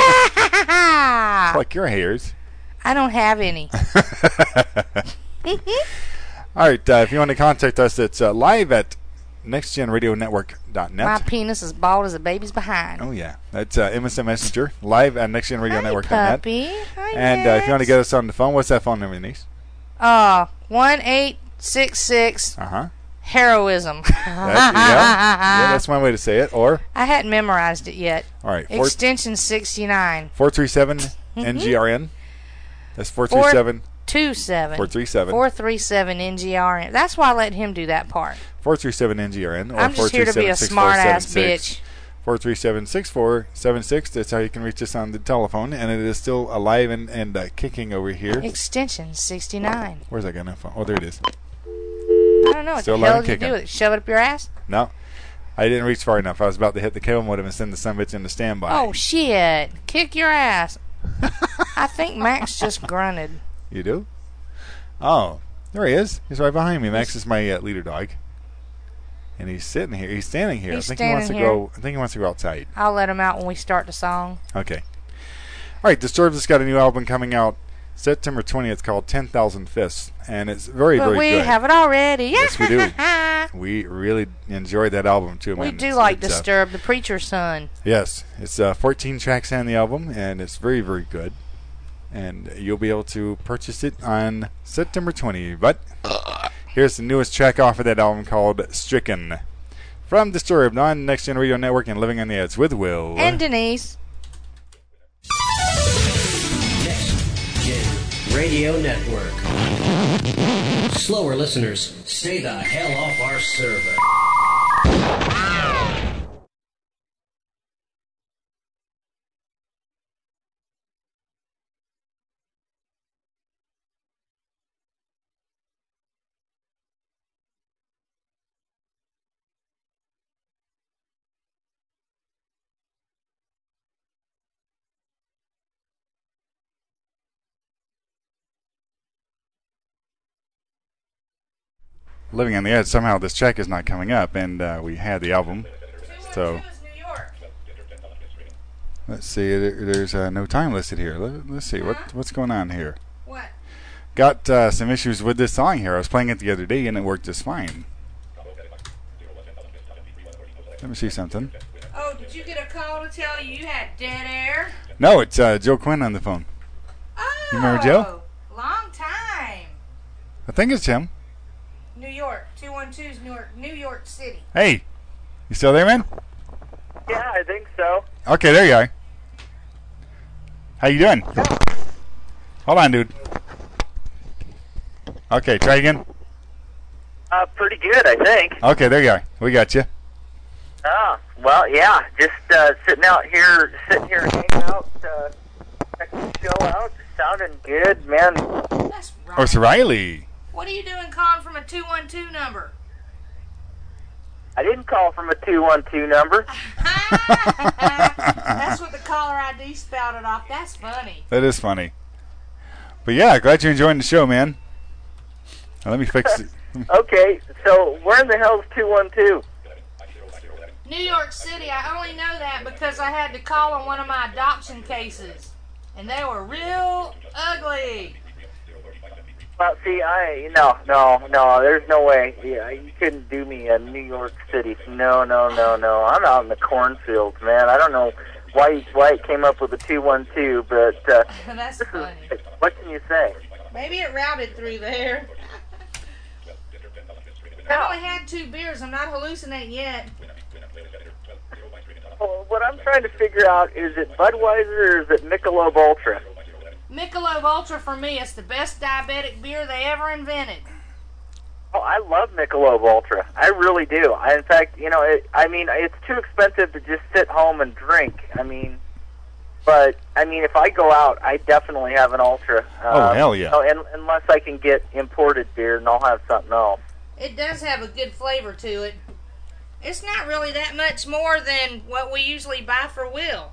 Like your hairs. I don't have any. All right, uh, if you want to contact us, it's uh, live at next gen radio network dot net. My penis is bald as a baby's behind. Oh, yeah. That's uh, M S N Messenger, live at next gen radio network dot net. Puppy. Hi, And uh, if you want to Max. get us on the phone, what's that phone number, Denise? Uh, one eight six six Uh-huh. heroism. That, yeah, yeah, that's one way to say it. Or, I hadn't memorized it yet. all right, four, Extension sixty-nine. four three seven N G R N. That's four three seven Two seven. four three seven Four three seven N G R N. That's why I let him do that part. four three seven N G R N. Or I'm just here to be a smart ass bitch. four three seven six four seven six. That's how you can reach us on the telephone, and it is still alive and, and uh, kicking over here. Extension sixty-nine. Where's that going? Oh, there it is. I don't know what Still the hell alive did you and do kicking. with it. Shove it up your ass? No, I didn't reach far enough. I was about to hit the cable modem and send the son bitch into standby. Oh shit! Kick your ass. I think Max just grunted. You do? Oh, there he is. He's right behind me. Max is my uh, leader dog, and he's sitting here. He's standing here. He's I think he wants to standing go. I think he wants to go outside. I'll let him out when we start the song. Okay. All right. Disturbed has got a new album coming out September twentieth called ten thousand Fists, and it's very, But very we good. have it already. Yes, we do. We really enjoyed that album too, We man. do It's- like it's, uh, Disturb, the preacher's son. Yes, it's uh, fourteen tracks on the album, and it's very, very good. And you'll be able to purchase it on September twentieth. But here's the newest track off of that album called Stricken. From Disturbed on Next Gen Radio Network and Living on the Edge with Will. And Denise. Next Gen Radio Network. Slower listeners, stay the hell off our server. Living on the Edge, somehow this track is not coming up, and uh, we had the album. So let's see, there, there's uh, no time listed here. Let, let's see, what what's going on here? What? Got uh, some issues with this song here. I was playing it the other day, and it worked just fine. Let me see something. Oh, did you get a call to tell you you had dead air? No, it's uh, Joe Quinn on the phone. Oh, You remember Joe? Long time. I think it's him. New York, two one two's New York, New York City. Hey, you still there, man? Yeah, I think so. Okay, there you are. How you doing? Hold on, dude. Okay, try again. Uh, pretty good, I think. Okay, there you are. We got you. Oh, well, yeah, just uh, sitting out here, sitting here hanging out, uh, checking the show out, sounding good, man. That's right. Oh, it's Riley. What are you doing calling from a two one two number? I didn't call from a two one two number. That's what the caller I D spouted off. That's funny. That is funny. But yeah, glad you're enjoying the show, man. Now, let me fix it. Okay, so where in the hell's two one two? New York City. I only know that because I had to call on one of my adoption cases. And they were real ugly. Well, see, I no, no, no. There's no way. Yeah, you couldn't do me in New York City. No, no, no, no. I'm out in the cornfields, man. I don't know why why it came up with a two one two, but uh, that's funny. Is, what can you say? Maybe it routed through there. I only had two beers. I'm not hallucinating yet. Well, what I'm trying to figure out is it Budweiser or is it Michelob Ultra? Michelob Ultra for me. It's the best diabetic beer they ever invented. Oh, I love Michelob Ultra. I really do. I, in fact, you know, it, I mean, it's too expensive to just sit home and drink. I mean, but I mean, if I go out, I definitely have an Ultra. Oh, um, hell yeah! You know, and, unless I can get imported beer, and I'll have something else. It does have a good flavor to it. It's not really that much more than what we usually buy for Will.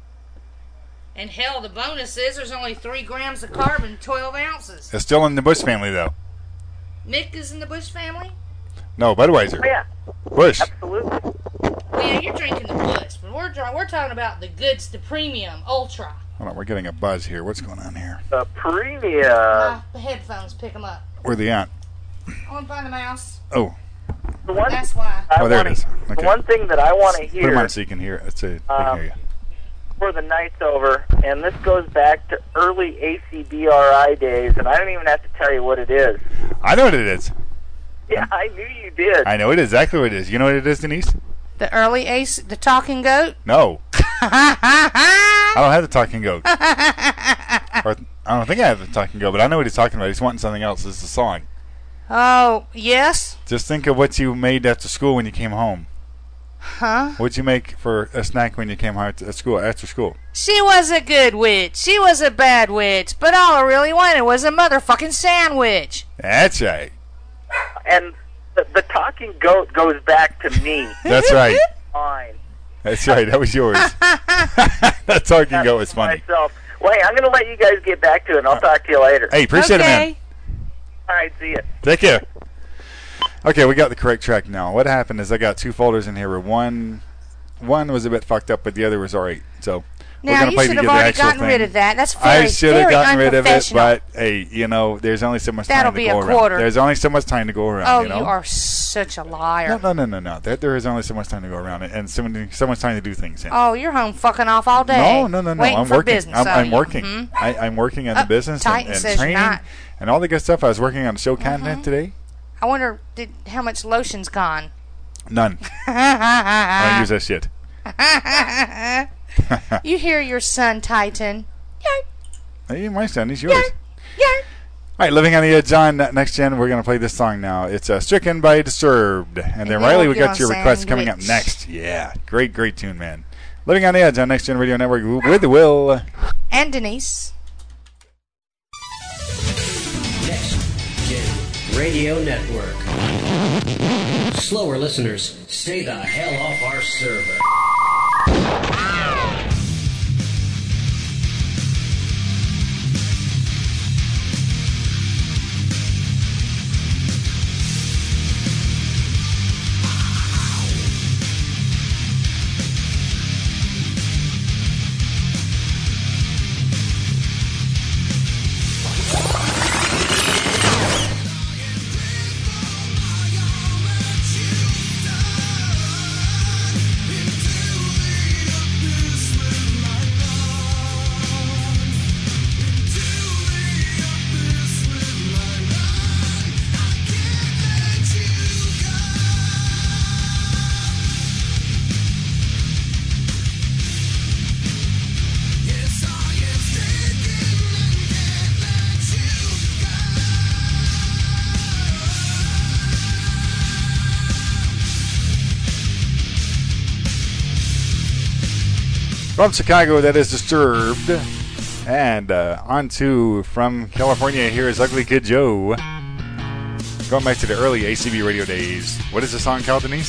And hell, the bonus is there's only three grams of carbon, twelve ounces. It's still in the Bush family, though. Nick is in the Bush family? No, Budweiser. Oh, yeah. Bush. Absolutely. Well, yeah, you're drinking the Bush, but we're we're talking about the goods, the premium, ultra. Hold on, we're getting a buzz here. What's going on here? The premium. My headphones, pick them up. Where are they at? I want to find the mouse. Oh. The one, That's why. I oh, there wanna, it is. Okay. The one thing that I want to hear. Put them on so you can hear it. Let's see. Um, hear you. For the night's over, and this goes back to early A C B R I days, and I don't even have to tell you what it is. I know what it is. Yeah, I knew you did. I know it exactly what it is. You know what it is, Denise? The early ace, the talking goat? No. I don't have the talking goat. Or, I don't think I have the talking goat, but I know what he's talking about. He's wanting something else. It's a song. Oh, yes? Just think of what you made after school when you came home. Huh? What'd you make for a snack when you came home at school, after school? She was a good witch. She was a bad witch. But all I really wanted was a motherfucking sandwich. That's right. And the, the talking goat goes back to me. That's right. Fine. That's right. That was yours. That talking That's goat was funny. Myself. Wait, I'm going to let you guys get back to it, and I'll talk to you later. Hey, appreciate okay. it, man. All right, see ya. Take care. Okay, we got the correct track now. What happened is I got two folders in here where one one was a bit fucked up, but the other was all right. So we're Now, gonna you play should the, have the already actual gotten thing. rid of that. That's very, I should have very gotten rid of it, unprofessional. but hey, you know, there's only so much That'll time to be go a around. quarter. There's only so much time to go around. Oh, you know? you are such a liar. No, no, no, no, no. There, there is only so much time to go around, and so, many, so much time to do things. In. Oh, you're home fucking off all day. No, no, no, no. Waiting I'm for working. business, I'm, are I'm you? working. Mhm. I, I'm working on the Oh, business Titan and, and says you're training not. and all the good stuff. I was working on the show content today. I wonder did how much lotion's gone. None. I don't use that shit. You hear your son, Titan. Hey, my son, he's yours. Yeah. All right, Living on the Edge on Next Gen. We're going to play this song now. It's uh, Stricken by Disturbed. And, And then, then Riley, we'll we get got on your request coming up Sandwich. next. Yeah, great, great tune, man. Living on the Edge on Next Gen Radio Network with the Will. And Denise. Next Gen Radio Network. Slower listeners, stay the hell off our server. From Chicago, that is Disturbed. And uh, on to from California, here is Ugly Kid Joe. Going back to the early A C B radio days. What is the song called, Denise?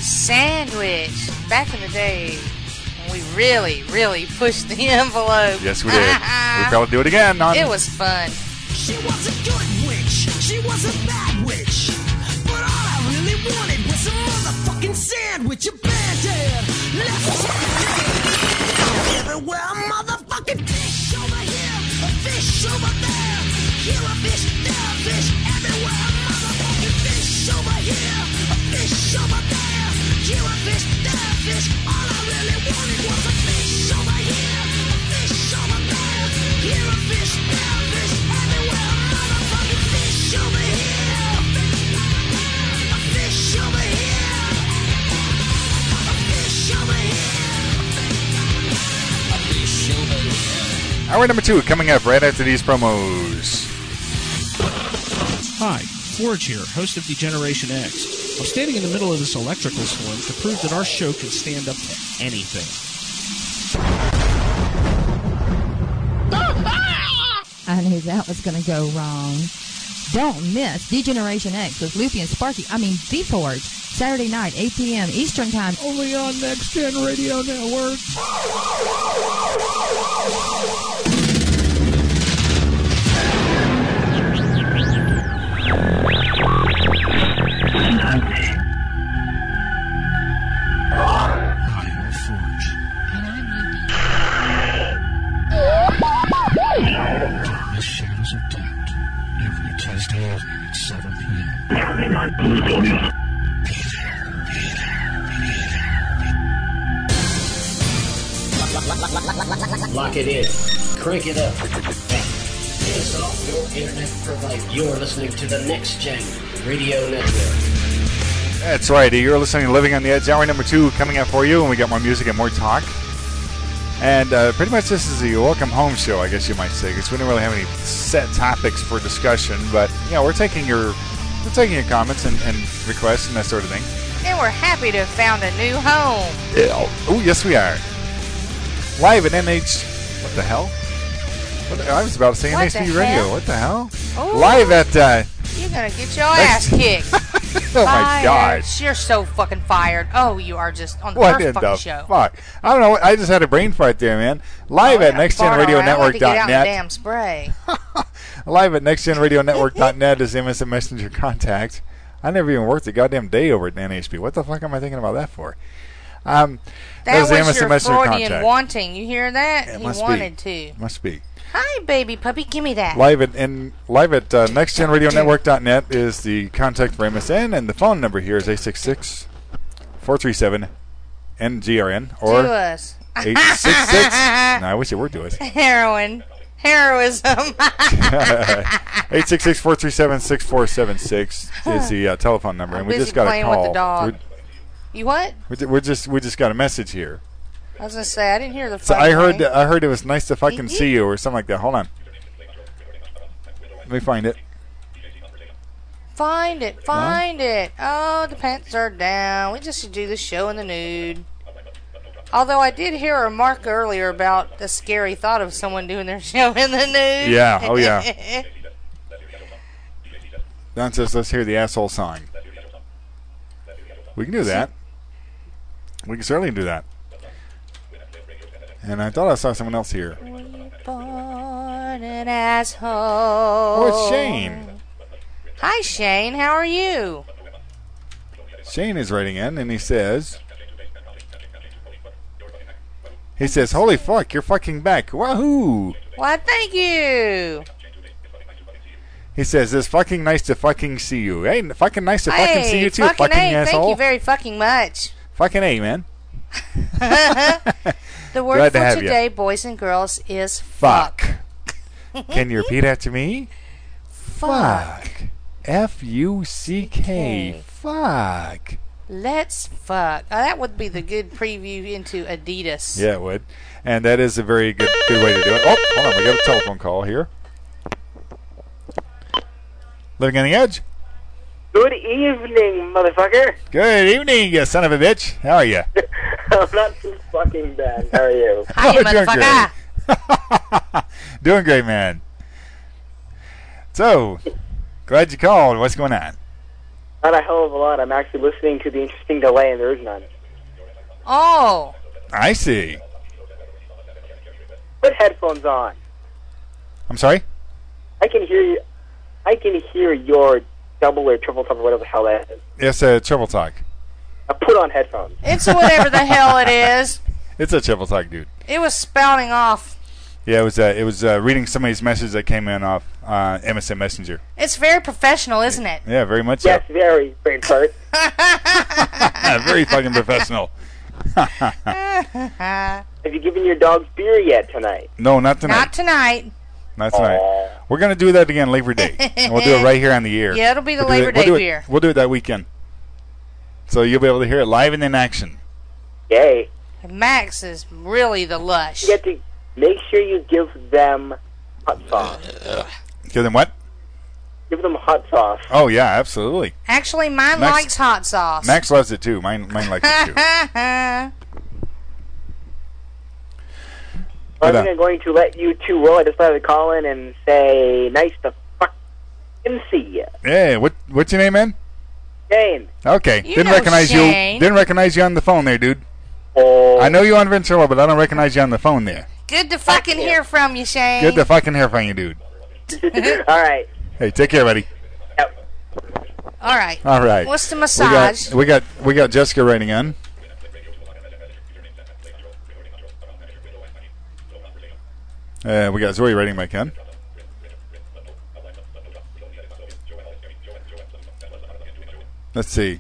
Sandwich. Back in the day, when we really, really pushed the envelope. Yes, we did. We'll probably do it again. On It was fun. She was a good witch. She was a bad witch. But all I really wanted was a motherfucking sandwich. A bad left everywhere. A motherfucking fish over here. A fish over there. Here a fish, there a fish. Everywhere. A motherfucking fish over here. A fish over there. Here a fish, there a fish. All I really wanted was a fish over here. A fish over there. Here a fish, there a fish. Everywhere. A motherfucking fish over here. A fish over here. A fish over here. A fish over here. Hour number two coming up right after these promos. Hi, Forge here, host of Degeneration X. I'm standing in the middle of this electrical storm to prove that our show can stand up to anything. I knew that was going to go wrong. Don't miss Degeneration X with Loopy and Sparky. I mean, V-Forge. Saturday night, eight p.m. Eastern Time. Only on Next Gen Radio Network. Shadows of Doubt. Every Tuesday evening at seven p.m. Lock it in. Crank it up. Hands off your internet provider. You're listening to the Next Gen Radio Network. That's right. You're listening to Living on the Edge. Hour number two coming up for you, and we got more music and more talk. And uh, pretty much this is the welcome home show, I guess you might say, because we don't really have any set topics for discussion. But you know, we're taking your we're taking your comments and, and requests and that sort of thing. And we're happy to have found a new home. Yeah. Oh, yes, we are. Live at N H. What the hell? What the, I was about to say What N H B the Radio. hell? What the hell? Ooh. Live at. Uh, You're gonna get your ass kicked. oh my Fired. God! You're so fucking fired. Oh, you are just on the What first in fucking the show. fuck? I don't know. I just had a brain fart there, man. Live Oh, at yeah, next gen fart radio around. I network had to get dot out the net. damn spray. Live at next gen radio network dot net is M S N Messenger contact. I never even worked a goddamn day over at N H B. What the fuck am I thinking about that for? Um, That was the M S N your Messenger Freudian contact. wanting. You hear that? It he must wanted be. to. Must be. Hi, baby puppy. Give me that. Live at in live at uh, next gen radio network dot net is the contact for M S N, and the phone number here is eight six six, four three seven, N G R N or Do us. eight six six. No, I wish it were do us. Heroin. Heroism. eight six six, four three seven, six four seven six is the uh, telephone number, I'm and we busy just got a playing call. with the dog. We're, You what? we're, we're just we just got a message here. I was gonna say I didn't hear the. So phone I heard ring. I heard it was nice to fucking see you or something like that. Hold on. Let me find it. Find it, find it. Oh, the pants are down. We just should do the show in the nude. Although I did hear a remark earlier about the scary thought of someone doing their show in the nude. Yeah, oh yeah. Don says, let's hear the asshole song. We can do that. We can certainly do that. And I thought I saw someone else here. Born an asshole. Oh, it's Shane. Hi, Shane. How are you? Shane is writing in, and he says, he says, holy fuck, you're fucking back. Wahoo! Why, thank you. He says, it's fucking nice to fucking see you. Hey, fucking nice to hey, fucking see you too, fucking, fucking hey, asshole. Thank you very fucking much. Fucking A, man. The word Glad to for have today, you. boys and girls, is fuck. Fuck. Can you repeat after me? Fuck. F U C K. Fuck. Let's fuck. Oh, that would be the good preview into Adidas. Yeah, it would. And that is a very good good way to do it. Oh, hold on. We got a telephone call here. Living on the Edge. Good evening, motherfucker. Good evening, you son of a bitch. How are you? I'm not too fucking bad. How are you? Hi, Oh, doing motherfucker. great. Doing great, man. So, glad you called. What's going on? Not a hell of a lot. I'm actually listening to the interesting delay, and there is none. Oh. I see. Put headphones on. I'm sorry? I can hear you. I can hear your double or triple talk or whatever the hell that is. It's a triple talk. I put on headphones. It's whatever the hell it is. It's a triple talk, dude. It was spouting off. Yeah, it was. Uh, it was uh, reading somebody's message that came in off uh, M S N Messenger. It's very professional, isn't it? Yeah, very much Yes, so. very, very part. Very fucking professional. Have you given your dogs beer yet tonight? No, not tonight. Not tonight. Not tonight. Aww. We're gonna do that again Labor Day. And we'll do it right here on the air. Yeah, it'll be the we'll Labor it, Day we'll beer. It, we'll do it that weekend. So you'll be able to hear it live and in action. Yay. Max is really the lush. You get to make sure you give them hot sauce. Give them what? Give them hot sauce. Oh yeah, absolutely. Actually, mine Max, likes hot sauce. Max loves it too. Mine, mine likes it too. I'm But, uh, going to let you two roll. I just wanted to call in and say, nice to fucking see you. Hey, what what's your name, man? Shane. Okay, You didn't know recognize Shane. you. Didn't recognize you on the phone there, dude. Oh. I know you on Ventura, but I don't recognize you on the phone there. Good to fucking hear from you, Shane. Good to fucking hear from you, dude. All right. Hey, take care, buddy. All right. All right. What's the We massage? got we got, we got Jessica writing on. Uh, we got Zoe writing back on. Let's see.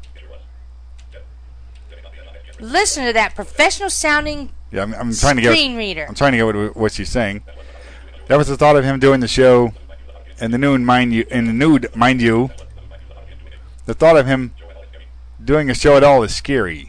Listen to that professional sounding Yeah, I'm, I'm trying to get. screen reader. I'm trying to get what, what she's saying. That was the thought of him doing the show, in the nude, mind you, in the nude, mind you. The thought of him doing a show at all is scary.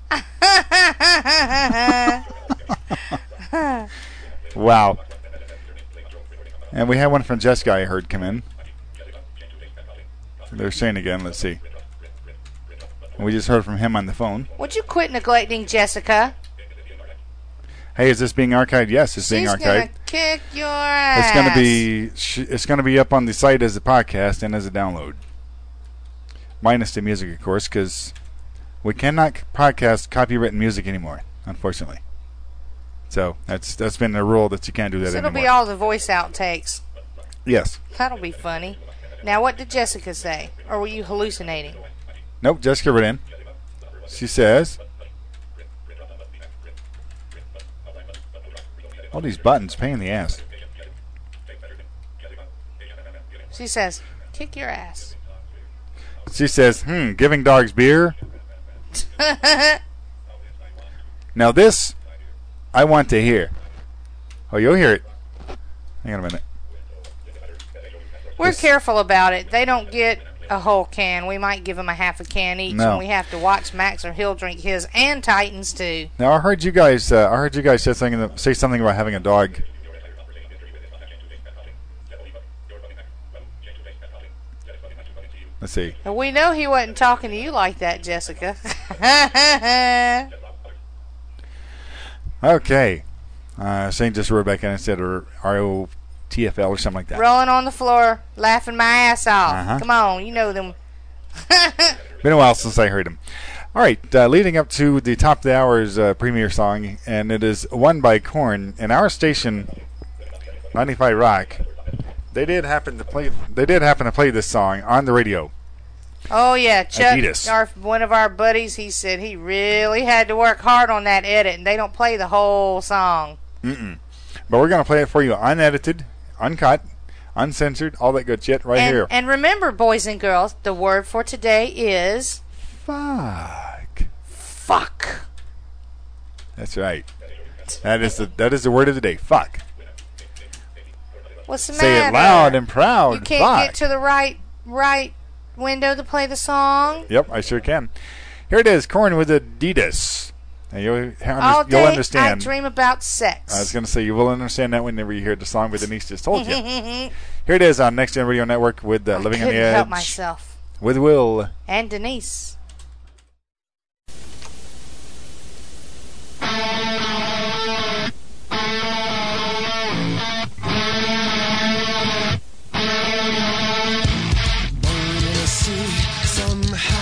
Wow. And we had one from Jessica I heard come in. They're saying again. Let's see. And we just heard from him on the phone. Would you quit neglecting Jessica? Hey, is this being archived? Yes, it's being She's archived. gonna kick your ass. It's going to be sh- it's going to be up on the site as a podcast and as a download. Minus the music, of course, because we cannot podcast copywritten music anymore, unfortunately. So that's that's been a rule that you can't do that So it'll anymore. be all the voice outtakes. Yes. That'll be funny. Now, what did Jessica say? Or were you hallucinating? Nope, Jessica wrote in. She says, all these buttons, pain in the ass. She says, kick your ass. She says, hmm, giving dogs beer. Now this, I want to hear. Oh, you'll hear it. Hang on a minute. We're This- careful about it. They don't get a whole can. We might give them a half a can each, No. and we have to watch Max or he'll drink his, and Titans too. Now I heard you guys. Uh, I heard you guys say something. Say something about having a dog. Let's see. And we know he wasn't talking to you like that, Jessica. Okay. Uh, Shane just wrote back in and said R O T F L or something like that. Rolling on the floor, laughing my ass off. Uh-huh. Come on, you know them. Been a while since I heard him. All right, uh, leading up to the top of the hour's uh, premiere song, and it is one by Korn. And our station, ninety-five Rock, they did happen to play. They did happen to play this song on the radio. Oh yeah, Chuck, Adidas. our one of our buddies, he said he really had to work hard on that edit, and they don't play the whole song. Mm-mm. But we're gonna play it for you, unedited, uncut, uncensored, all that good shit right and, here. And remember, boys and girls, the word for today is fuck. Fuck. That's right. That is the that is the word of the day. Fuck. What's the Say matter? it loud and proud. You can't Fuck. get to the right right window to play the song. Yep, I sure can. Here it is, Korn with Adidas. And you'll, All you'll day understand. I dream about sex. I was going to say you will understand that whenever you hear the song, but Denise just told you. Here it is on Next Gen Radio Network with uh, Living on the Couldn't Edge. help myself. With Will. And Denise. Born in a sea, somehow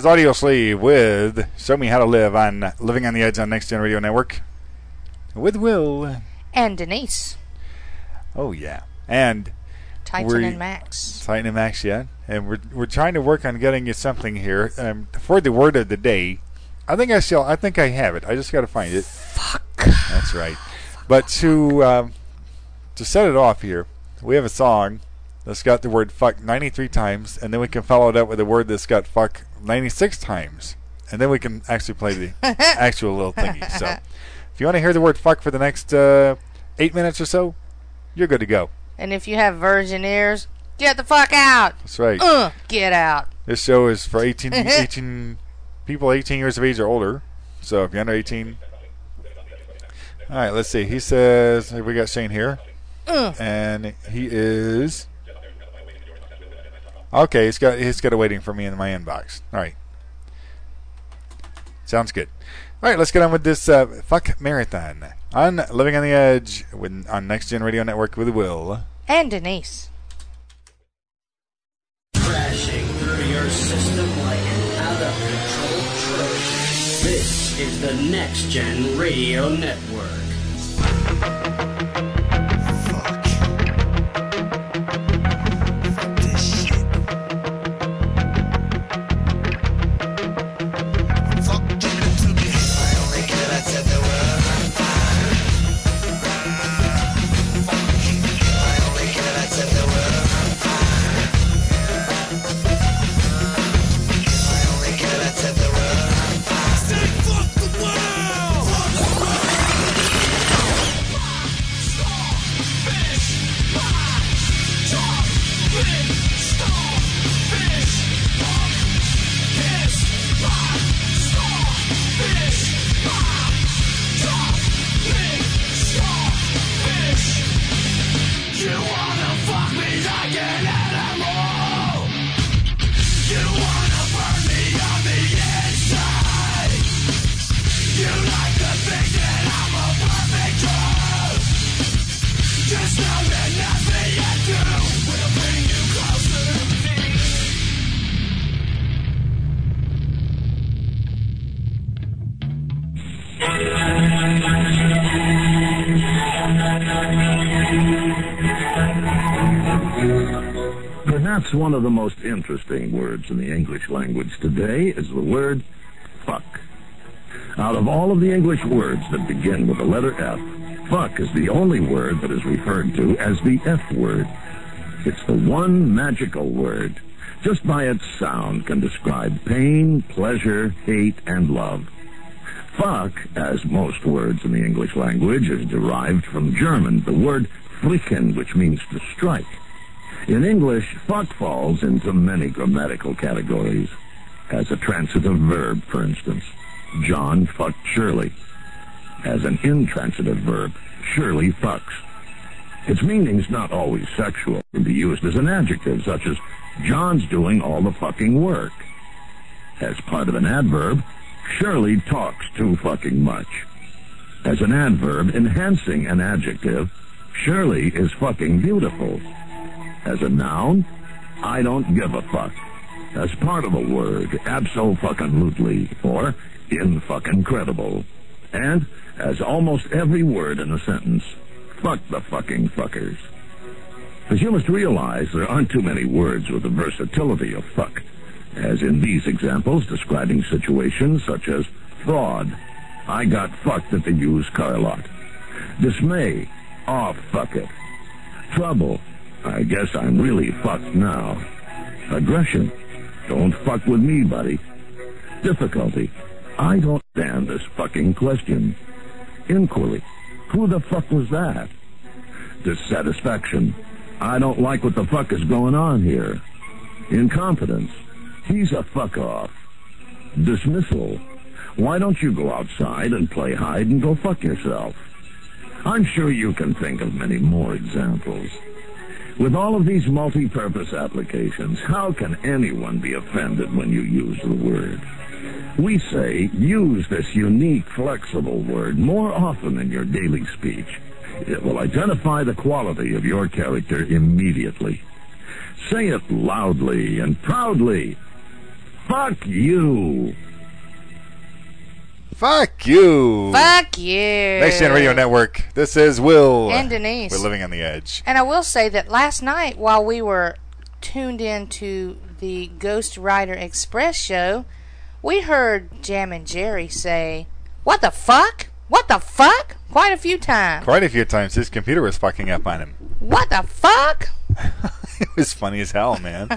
Audio Slave with Show Me How to Live on Living on the Edge on Next Gen Radio Network with Will. And Denise. Oh, yeah. And Titan and Max. Titan and Max, yeah. And we're we're trying to work on getting you something here. Um, for the word of the day, I think I shall, I think I have it. I just got to find it. Fuck. That's right. But to, um, to set it off here, we have a song that's got the word fuck ninety-three times, and then we can follow it up with a word that's got fuck ninety-six times. And then we can actually play the actual little thingy. So if you want to hear the word fuck for the next uh, eight minutes or so, you're good to go. And if you have virgin ears, get the fuck out. That's right. Uh, get out. This show is for eighteen, eighteen people eighteen years of age or older. So if you're under eighteen. All right, let's see. He says, we got Shane here. Uh. And he is... Okay, he's got he's got it waiting for me in my inbox. All right. Sounds good. All right, let's get on with this uh, fuck marathon on Living on the Edge with, on Next Gen Radio Network with Will. And Denise. Crashing through your system like an out-of-control truck. This is the Next Gen Radio Network. Perhaps one of the most interesting words in the English language today is the word fuck. Out of all of the English words that begin with the letter F, fuck is the only word that is referred to as the F word. It's the one magical word. Just by its sound can describe pain, pleasure, hate, and love. Fuck, as most words in the English language, is derived from German, the word flicken, which means to strike. In English, fuck falls into many grammatical categories. As a transitive verb, for instance, John fucked Shirley. As an intransitive verb, Shirley fucks. Its meaning's not always sexual. It can be used as an adjective, such as, John's doing all the fucking work. As part of an adverb, Shirley talks too fucking much. As an adverb enhancing an adjective, Shirley is fucking beautiful. As a noun, I don't give a fuck. As part of a word, abso-fucking-lutely, or in-fucking-credible. And, as almost every word in a sentence, fuck the fucking fuckers. As you must realize, there aren't too many words with the versatility of fuck, as in these examples describing situations such as fraud, I got fucked at the used car lot. Dismay, oh, fuck it. Trouble, I guess I'm really fucked now. Aggression, don't fuck with me, buddy. Difficulty, I don't stand this fucking question. Inquiry, who the fuck was that? Dissatisfaction, I don't like what the fuck is going on here. Incompetence, he's a fuck off. Dismissal, why don't you go outside and play hide and go fuck yourself? I'm sure you can think of many more examples. With all of these multi-purpose applications, how can anyone be offended when you use the word? We say, use this unique, flexible word more often in your daily speech. It will identify the quality of your character immediately. Say it loudly and proudly. Fuck you. Fuck you. Fuck you. Next Gen Radio Network. This is Will. And Denise. We're living on the edge. And I will say that last night, while we were tuned in to the Ghost Rider Express show, we heard Jammin' Jerry say, "What the fuck? What the fuck?" quite a few times. Quite a few times. His computer was fucking up on him. What the fuck? It was funny as hell, man.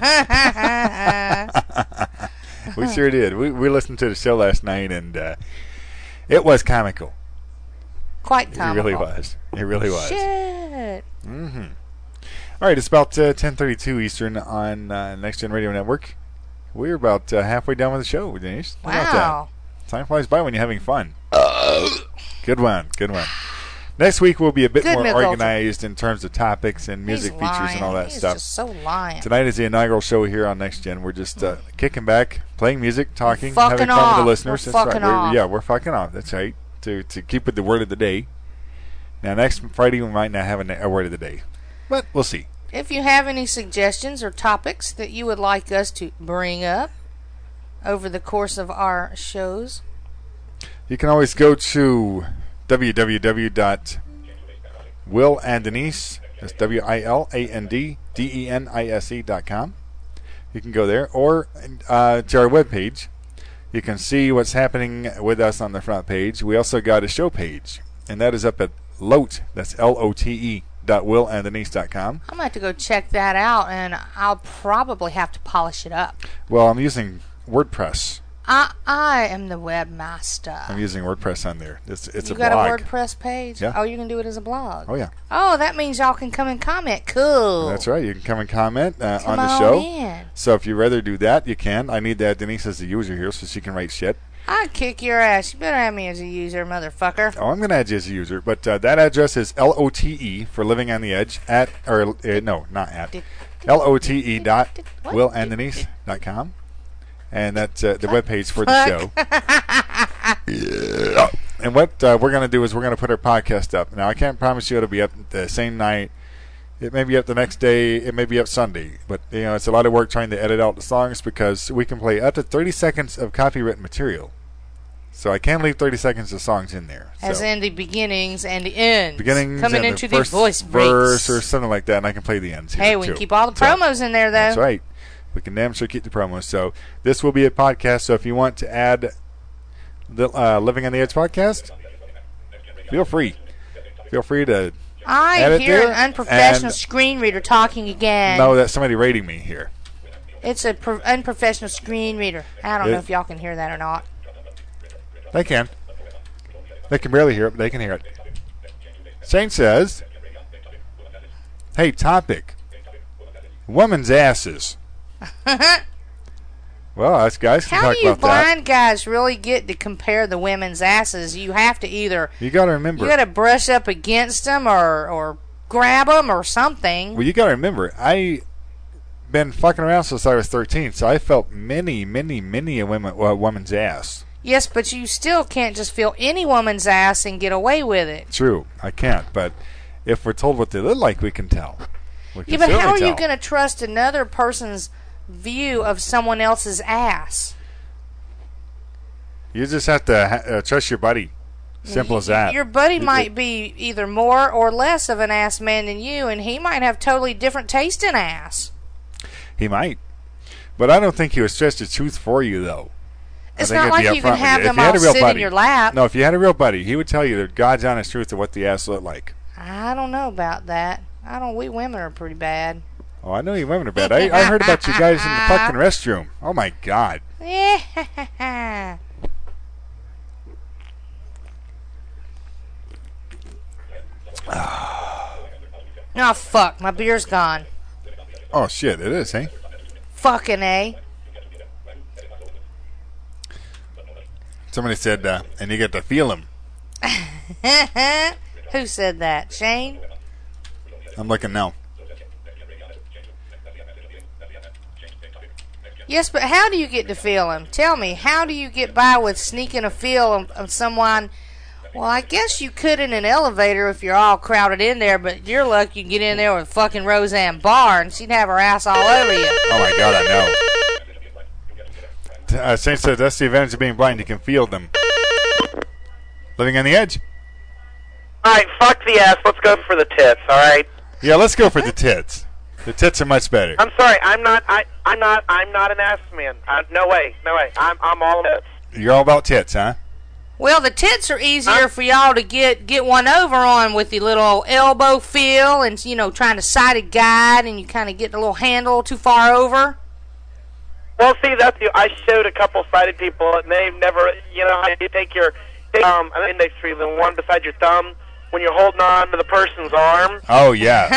We sure did. We we listened to the show last night, and uh, it was comical. Quite comical. It really was. It really was. Shit. Mm-hmm. All right, it's about uh, ten thirty-two Eastern on uh, Next Gen Radio Network. We're about uh, halfway done with the show, Denise. How about Wow. that? Time flies by when you're having fun. Good one. Good one. Next week we'll be a bit Good more Mick Ultra. organized in terms of topics and music He's features and all lying. that He's stuff. just so lying. Tonight is the inaugural show here on Next Gen. We're just uh, kicking back, playing music, talking, Fucking having fun off. with the listeners. We're That's fucking right. off. We're, yeah, we're fucking off. That's right. To to keep with the word of the day. Now next Friday we might not have a, a word of the day, but we'll see. If you have any suggestions or topics that you would like us to bring up over the course of our shows, You can always go to w w w dot will and denise, that's W I L A N D D E N I S E dot com. You can go there, or uh, to our webpage. You can see what's happening with us on the front page. We also got a show page, and that is up at Lote, that's L O T E, dot will and denise dot com. I'm going to have to go check that out, and I'll probably have to polish it up. Well, I'm using WordPress. I I am the webmaster. I'm using WordPress on there. It's it's you a got blog. a WordPress page? Yeah. Oh, you can do it as a blog? Oh, yeah. Oh, that means y'all can come and comment. Cool. That's right. You can come and comment uh, Come on the on show. in. So if you'd rather do that, you can. I need to add Denise as the user here so she can write shit. I'd kick your ass. You better have me as a user, motherfucker. Oh, I'm going to add you as a user. But uh, that address is L O T E for Living on the Edge at, or uh, no, not at, L O T E dot will and denise dot com. And that's uh, the webpage for the show. Yeah. And what uh, we're going to do is we're going to put our podcast up. Now, I can't promise you it'll be up the same night. It may be up the next day. It may be up Sunday. But, you know, it's a lot of work trying to edit out the songs because we can play up to thirty seconds of copywritten material. So I can leave thirty seconds of songs in there. As so. in the beginnings and the ends. Beginnings Coming and into the, the, first voice verse breaks. or something like that, and I can play the ends here Hey, we too. can keep all the So, promos in there, though. That's right. We can damn sure keep the promos. So this will be a podcast. So if you want to add the uh, Living on the Edge podcast, feel free. Feel free to I add it hear there. an unprofessional And- screen reader talking again. No, that's somebody rating me here. It's a pro- unprofessional screen reader. I don't It- know if y'all can hear that or not. They can. They can barely hear it, but they can hear it. Shane says, hey, topic. Women's asses. Well, us guys can How talk do you about that. blind guys really get to compare the women's asses? You have to either You got to remember. you got to brush up against them or or grab them or something. Well, you got to remember, I been fucking around since I was thirteen, so I felt many, many, many a women, uh, woman's ass. Yes, but you still can't just feel any woman's ass and get away with it. True, I can't. But if we're told what they look like, we can tell. We can Yeah, but how are certainly you tell. going to trust another person's view of someone else's ass? You just have to ha- uh, trust your buddy. Simple as that. Your buddy You- might be either more or less of an ass man than you, and he might have totally different taste in ass. He might. But I don't think he would stretch the truth for you, though. I It's think not it'd like be you can upfront with have If them you had all a real sit in buddy- your lap. No, if you had a real buddy, he would tell you the God's honest truth of what the ass looked like. I don't know about that. I don't. We women are pretty bad. Oh, I know you women are bad. I, I heard about you guys in the fucking restroom. Oh, my God. Yeah. Oh fuck! My beer's gone. Oh, shit, it is, hey? Fucking A. Somebody said, uh, and you get to feel him. Who said that? Shane? I'm looking now. Yes, but how do you get to feel him? Tell me, how do you get by with sneaking a feel of, of someone? Well, I guess you could in an elevator if you're all crowded in there, but your luck you can get in there with fucking Roseanne Barr and she'd have her ass all over you. Oh, my God, I know. Uh, Saint said that's the advantage of being blind. You can feel them. Living on the Edge. All right, fuck the ass. Let's go for the tits. All right. Yeah, let's go for the tits. The tits are much better. I'm sorry. I'm not. I. I'm not. I'm not an ass man. Uh, no way. No way. I'm. I'm all tits. You're all about tits, huh? Well, the tits are easier for y'all to get get one over on with the little elbow feel and, you know, trying to sighted guide and you kind of get the little handle too far over. Well, see, that's you. I showed a couple sighted people, and they've never, you know, you take your take, um, an index finger, the one beside your thumb, when you're holding on to the person's arm. Oh,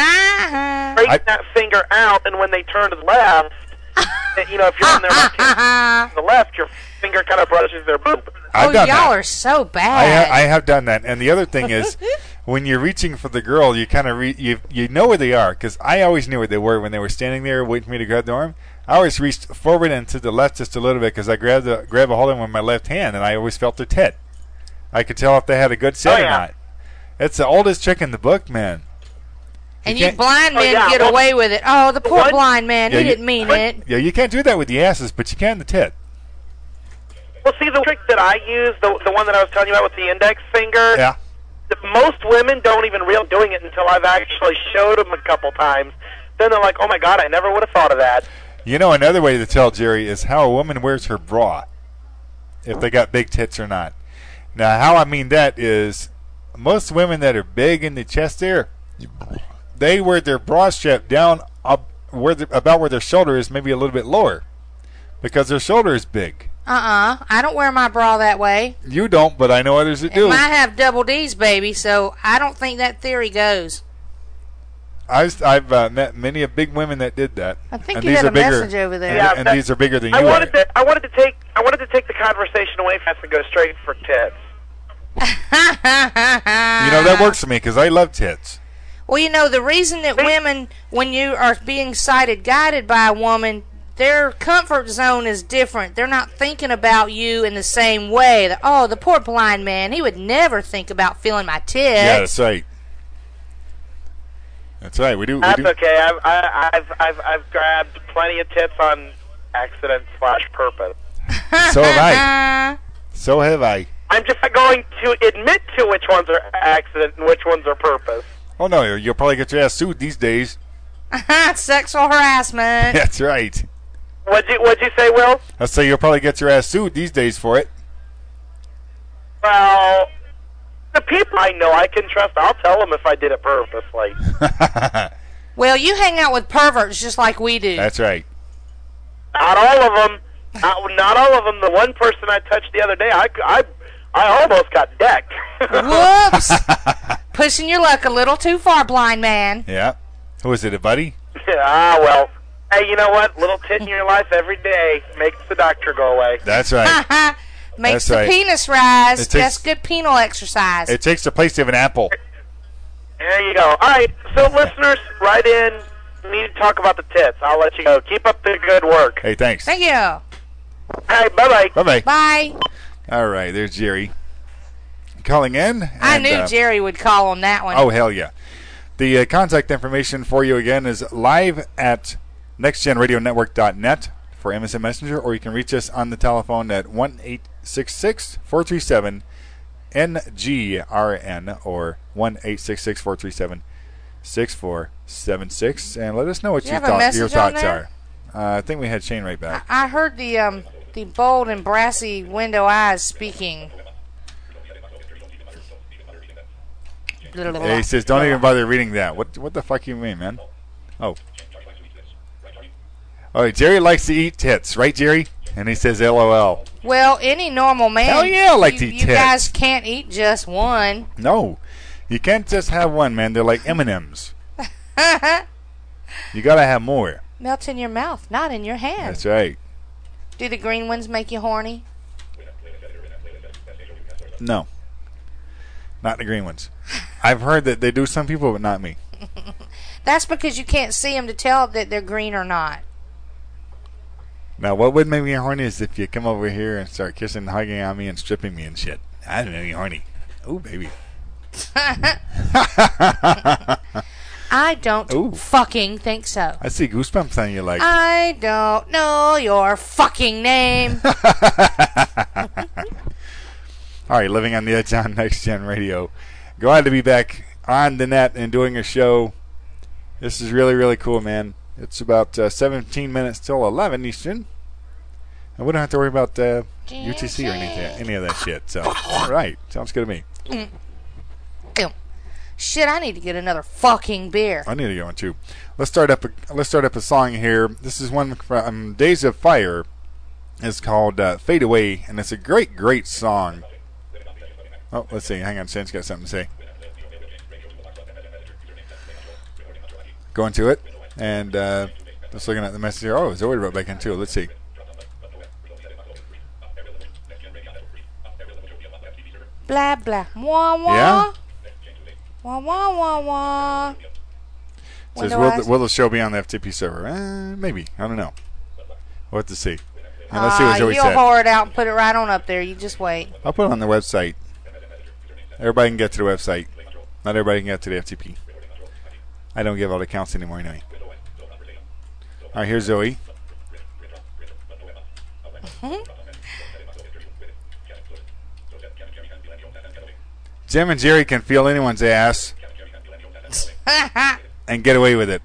yeah. Straighten I, that finger out, and when they turn to the left, you know, if you're on their left hand, to the left, your finger kind of brushes their boob. I've oh, done y'all that. are so I, bad. ha- I have done that. And the other thing is, when you're reaching for the girl, you kind of re- you you know where they are, because I always knew where they were when they were standing there waiting for me to grab the arm. I always reached forward and to the left just a little bit because I grabbed the, grab a hold of them with my left hand, and I always felt their tit. I could tell if they had a good set oh, or yeah. not. It's the oldest trick in the book, man. And you you blind men oh, yeah. get well, away with it. Oh, the poor what? blind man. Yeah, he you, didn't mean what? it. Yeah, you can't do that with the asses, but you can the tit. Well, see, the trick that I use, the the one that I was telling you about with the index finger, Yeah. the, most women don't even realize doing it until I've actually showed them a couple times. Then they're like, oh, my God, I never would have thought of that. You know, another way to tell, Jerry, is how a woman wears her bra, if they got big tits or not. Now, how I mean that is, most women that are big in the chest there, they wear their bra strap down up where the, about where their shoulder is, maybe a little bit lower, because their shoulder is big. Uh-uh. I don't wear my bra that way. You don't, but I know others that do. And mine have double D's, baby, so I don't think that theory goes. I've, I've uh, met many of big women that did that. I think and you these had are a bigger, message over there. And, Yeah, and that- these are bigger than you I wanted are. to, I wanted to take, I wanted to take the conversation away from us and go straight for tits. You know, that works for me because I love tits. Well, you know, the reason that women, when you are being sighted guided by a woman, their comfort zone is different. They're not thinking about you in the same way. That, oh, the poor blind man, he would never think about feeling my tits. Yeah, that's right. That's right. We do. We That's do. okay. I've, I, I've, I've, I've grabbed plenty of tits on accident slash purpose. So have I. So have I. I'm just not going to admit to which ones are accident and which ones are purpose. Oh no, you'll probably get your ass sued these days. Sexual harassment. That's right. What'd you, what'd you say, Will? I say you'll probably get your ass sued these days for it. Well, the people I know I can trust, I'll tell them if I did it purposely. Well, you hang out with perverts just like we do. That's right. Not all of them. Not, not all of them. The one person I touched the other day, I, I, I almost got decked. Whoops. Pushing your luck a little too far, blind man. Yeah. Who is it, a buddy? Ah, well. Hey, you know what? Little tit in your life every day makes the doctor go away. That's right. Makes That's the right. penis rise. It takes- That's good penal exercise. It takes the place of an apple. There you go. All right, so listeners, write in. We need to talk about the tits. I'll let you go. Keep up the good work. Hey, thanks. Thank you. All right, bye-bye. Bye-bye. Bye. All right, there's Jerry calling in. I and, knew uh, Jerry would call on that one. Oh, hell yeah. The uh, contact information for you again is live at next gen radio network dot net for M S N Messenger, or you can reach us on the telephone at one eight six six, four three seven, N G R N or one eight six six, four three seven, six four seven six, and let us know what You you have a thought, message your on thoughts there? are. Uh, I think we had Shane right back. I heard the um the bold and brassy window eyes speaking. Hey, he says, don't even bother reading that. What what the fuck you mean, man? Oh. Oh, Jerry likes to eat tits, right, Jerry? And he says, L O L. Well, any normal man. Hell yeah, I like you, to eat You tits. guys can't eat just one. No. You can't just have one, man. They're like M and M's. You gotta have more. Melt in your mouth, not in your hand. That's right. Do the green ones make you horny? No. Not the green ones. I've heard that they do some people, but not me. That's because you can't see them to tell that they're green or not. Now, what would make me horny is if you come over here and start kissing and hugging on me and stripping me and shit. That'd make me horny. Ooh, baby. I I don't Ooh. fucking think so. I see goosebumps on your leg. I don't know your fucking name. All right, Living on the Edge on Next Gen Radio. Glad to be back on the net and doing a show. This is really, really cool, man. It's about uh, seventeen minutes till eleven Eastern. And we don't have to worry about uh, U T C or anything, any of that shit. So, all right. Sounds good to me. Mm. Ew. Shit, I need to get another fucking beer. I need to get one, too. Let's start up a, let's start up a song here. This is one from Days of Fire. It's called uh, Fade Away, and it's a great, great song. Oh, let's see. Hang on. Sam's got something to say. Going to it. And uh, just looking at the message here. Oh, Zoe wrote back in, too. Let's see. Blah, blah. Wah, wah. Yeah? Wah, wah, wah, wah. Says, will the, will the show be on the F T P server? Eh, maybe. I don't know. We'll have to see. And let's see what Uh, Zoe you'll said. whore it out and put it right on up there. You just wait. I'll put it on the website. Everybody can get to the website. Not everybody can get to the F T P. I don't give out accounts anymore anyway. All right, here's Zoe. Jim and Jerry can feel anyone's ass and get away with it.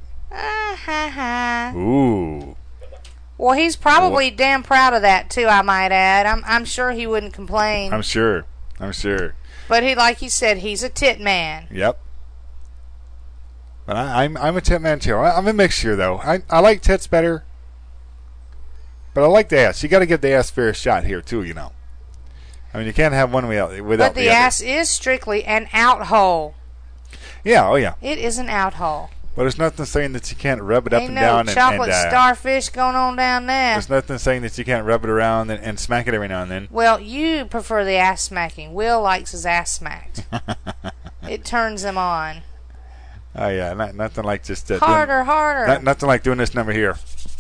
Ooh. Well, he's probably damn proud of that too. I might add. I'm I'm sure he wouldn't complain. I'm sure. I'm sure. But he, like you said, he's a tit man. Yep. But I, I'm I'm a tit man too. I, I'm a mixture though. I I like tits better, but I like the ass. You got to give the ass fair shot here too. You know. I mean, you can't have one without without But the, the other. ass is strictly an out hole. Yeah. Oh yeah. It is an out hole. But there's nothing saying that you can't rub it up Ain't and no down and, chocolate and uh, starfish going on down there. there's nothing saying that you can't rub it around and, and smack it every now and then. Well, you prefer the ass smacking. Will likes his ass smacked. It turns him on. Oh yeah, not, nothing like just uh, Harder, doing, harder. Not, nothing like doing this number here.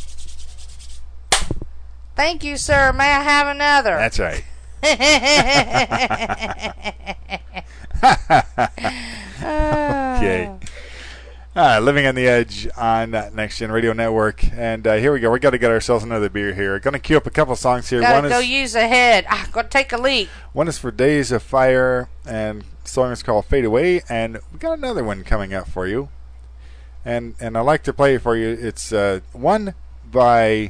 Thank you, sir. May I have another? That's right. Okay. Uh, Living on the Edge on uh, Next Gen Radio Network. And uh, here we go. we got to get ourselves another beer here. Going to queue up a couple songs here. Gotta one go is, use a head. Ah, go take a leak. One is for Days of Fire, and the song is called Fade Away. And we got another one coming up for you. And and I like to play it for you. It's uh, one by...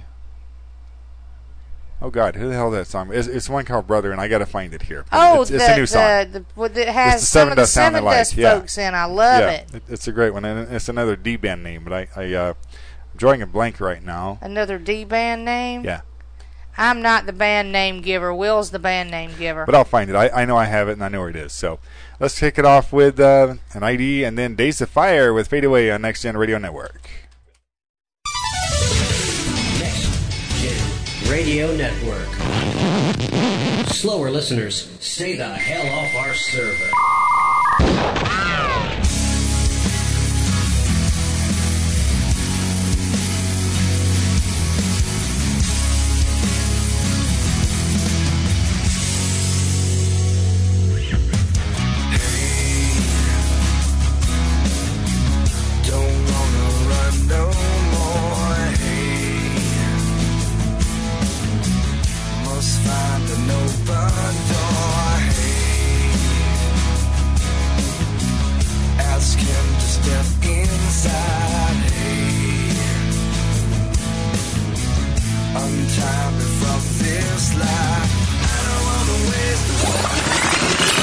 Oh, God. Who the hell is that song? It's, it's one called Brother, and I got to find it here. Oh, it's, the, it's a new song. the, the, what it has It's the some Seven of the Dust Sound Seven and Light. Dust Yeah. folks in. I love yeah, it. It's a great one, and it's another D band name, but I, I uh, I'm drawing a blank right now. Another D band name? Yeah, I'm not the band name giver. Will's the band name giver. but I'll find it. I, I know I have it, and I know where it is. So let's kick it off with uh, an I D, and then Days of Fire with Fade Away on Next Gen Radio Network. Radio Network. Slower listeners, stay the hell off our server. Don't wanna run no more. Hey, must find an open door. Hey, ask him to step inside. Hey, untie me from this life. I don't wanna waste the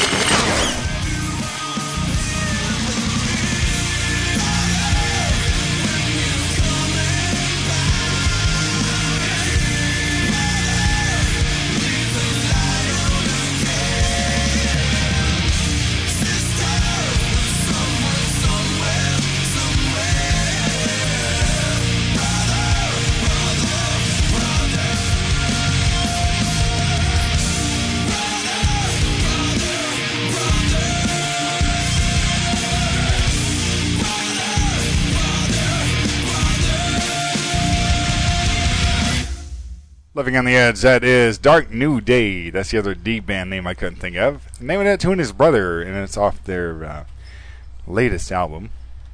Living on the Edge, that is Dark New Day. That's the other D band name I couldn't think of. The name of that tune is Brother, and it's off their uh, latest album.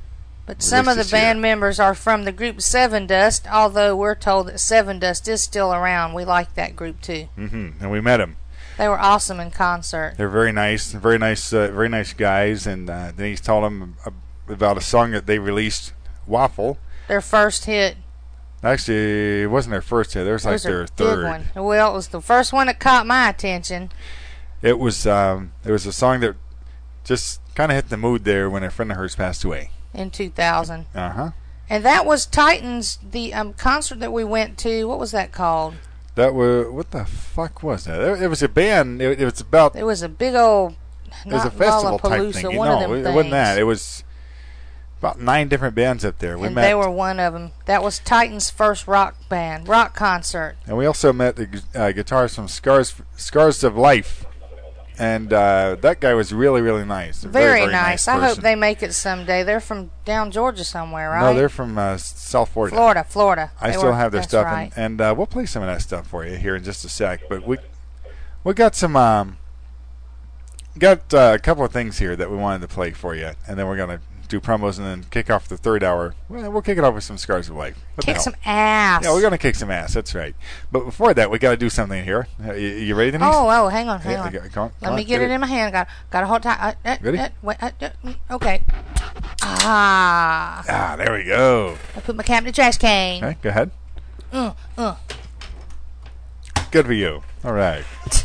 But some of the band members are from the group Seven Dust, although we're told that Seven Dust is still around. We like that group too. Mm-hmm. And we met them. They were awesome in concert. They're very nice, very nice, uh, very nice guys. And uh, Denise told them about a song that they released, Waffle. Their first hit. Actually, it wasn't their first hit. It was, it was like their third. One. Well, it was the first one that caught my attention. It was um, it was a song that just kind of hit the mood there when a friend of hers passed away. In two thousand. Uh-huh. And that was Titans, the um, concert that we went to. What was that called? That was, what the fuck was that? It, it was a band. It, it was about... It was a big old... It was a festival type thing. One no, of them it, things. it wasn't that. It was about nine different bands up there. We and met, they were one of them. That was Titan's first rock band, rock concert. And we also met the uh, guitarist from Scars Scars of Life. And uh, that guy was really, really nice. Very, very, very nice. nice I hope person. they make it someday. They're from down Georgia somewhere, right? No, they're from uh, South Florida. Florida, Florida. I They still were- have their that's stuff, right. and, and uh, we'll play some of that stuff for you here in just a sec. But we we got some um, got uh, a couple of things here that we wanted to play for you, and then we're gonna do promos and then kick off the third hour. Well, we'll kick it off with some Scars of Life. What the Kick hell? some ass. Yeah, we're gonna kick some ass. That's right. But before that, we got to do something here. Uh, you, you ready, Denise? Oh, oh, hang on, hang Yeah, on. okay, come on, Let come me on, get, get it, it. in my hand. Got, got to hold tight. Uh, uh, Ready? Uh, wait, uh, uh, mm, okay. Ah. Ah, there we go. I put my cap in the trash can. Okay, go ahead. Uh, uh. Good for you. All right.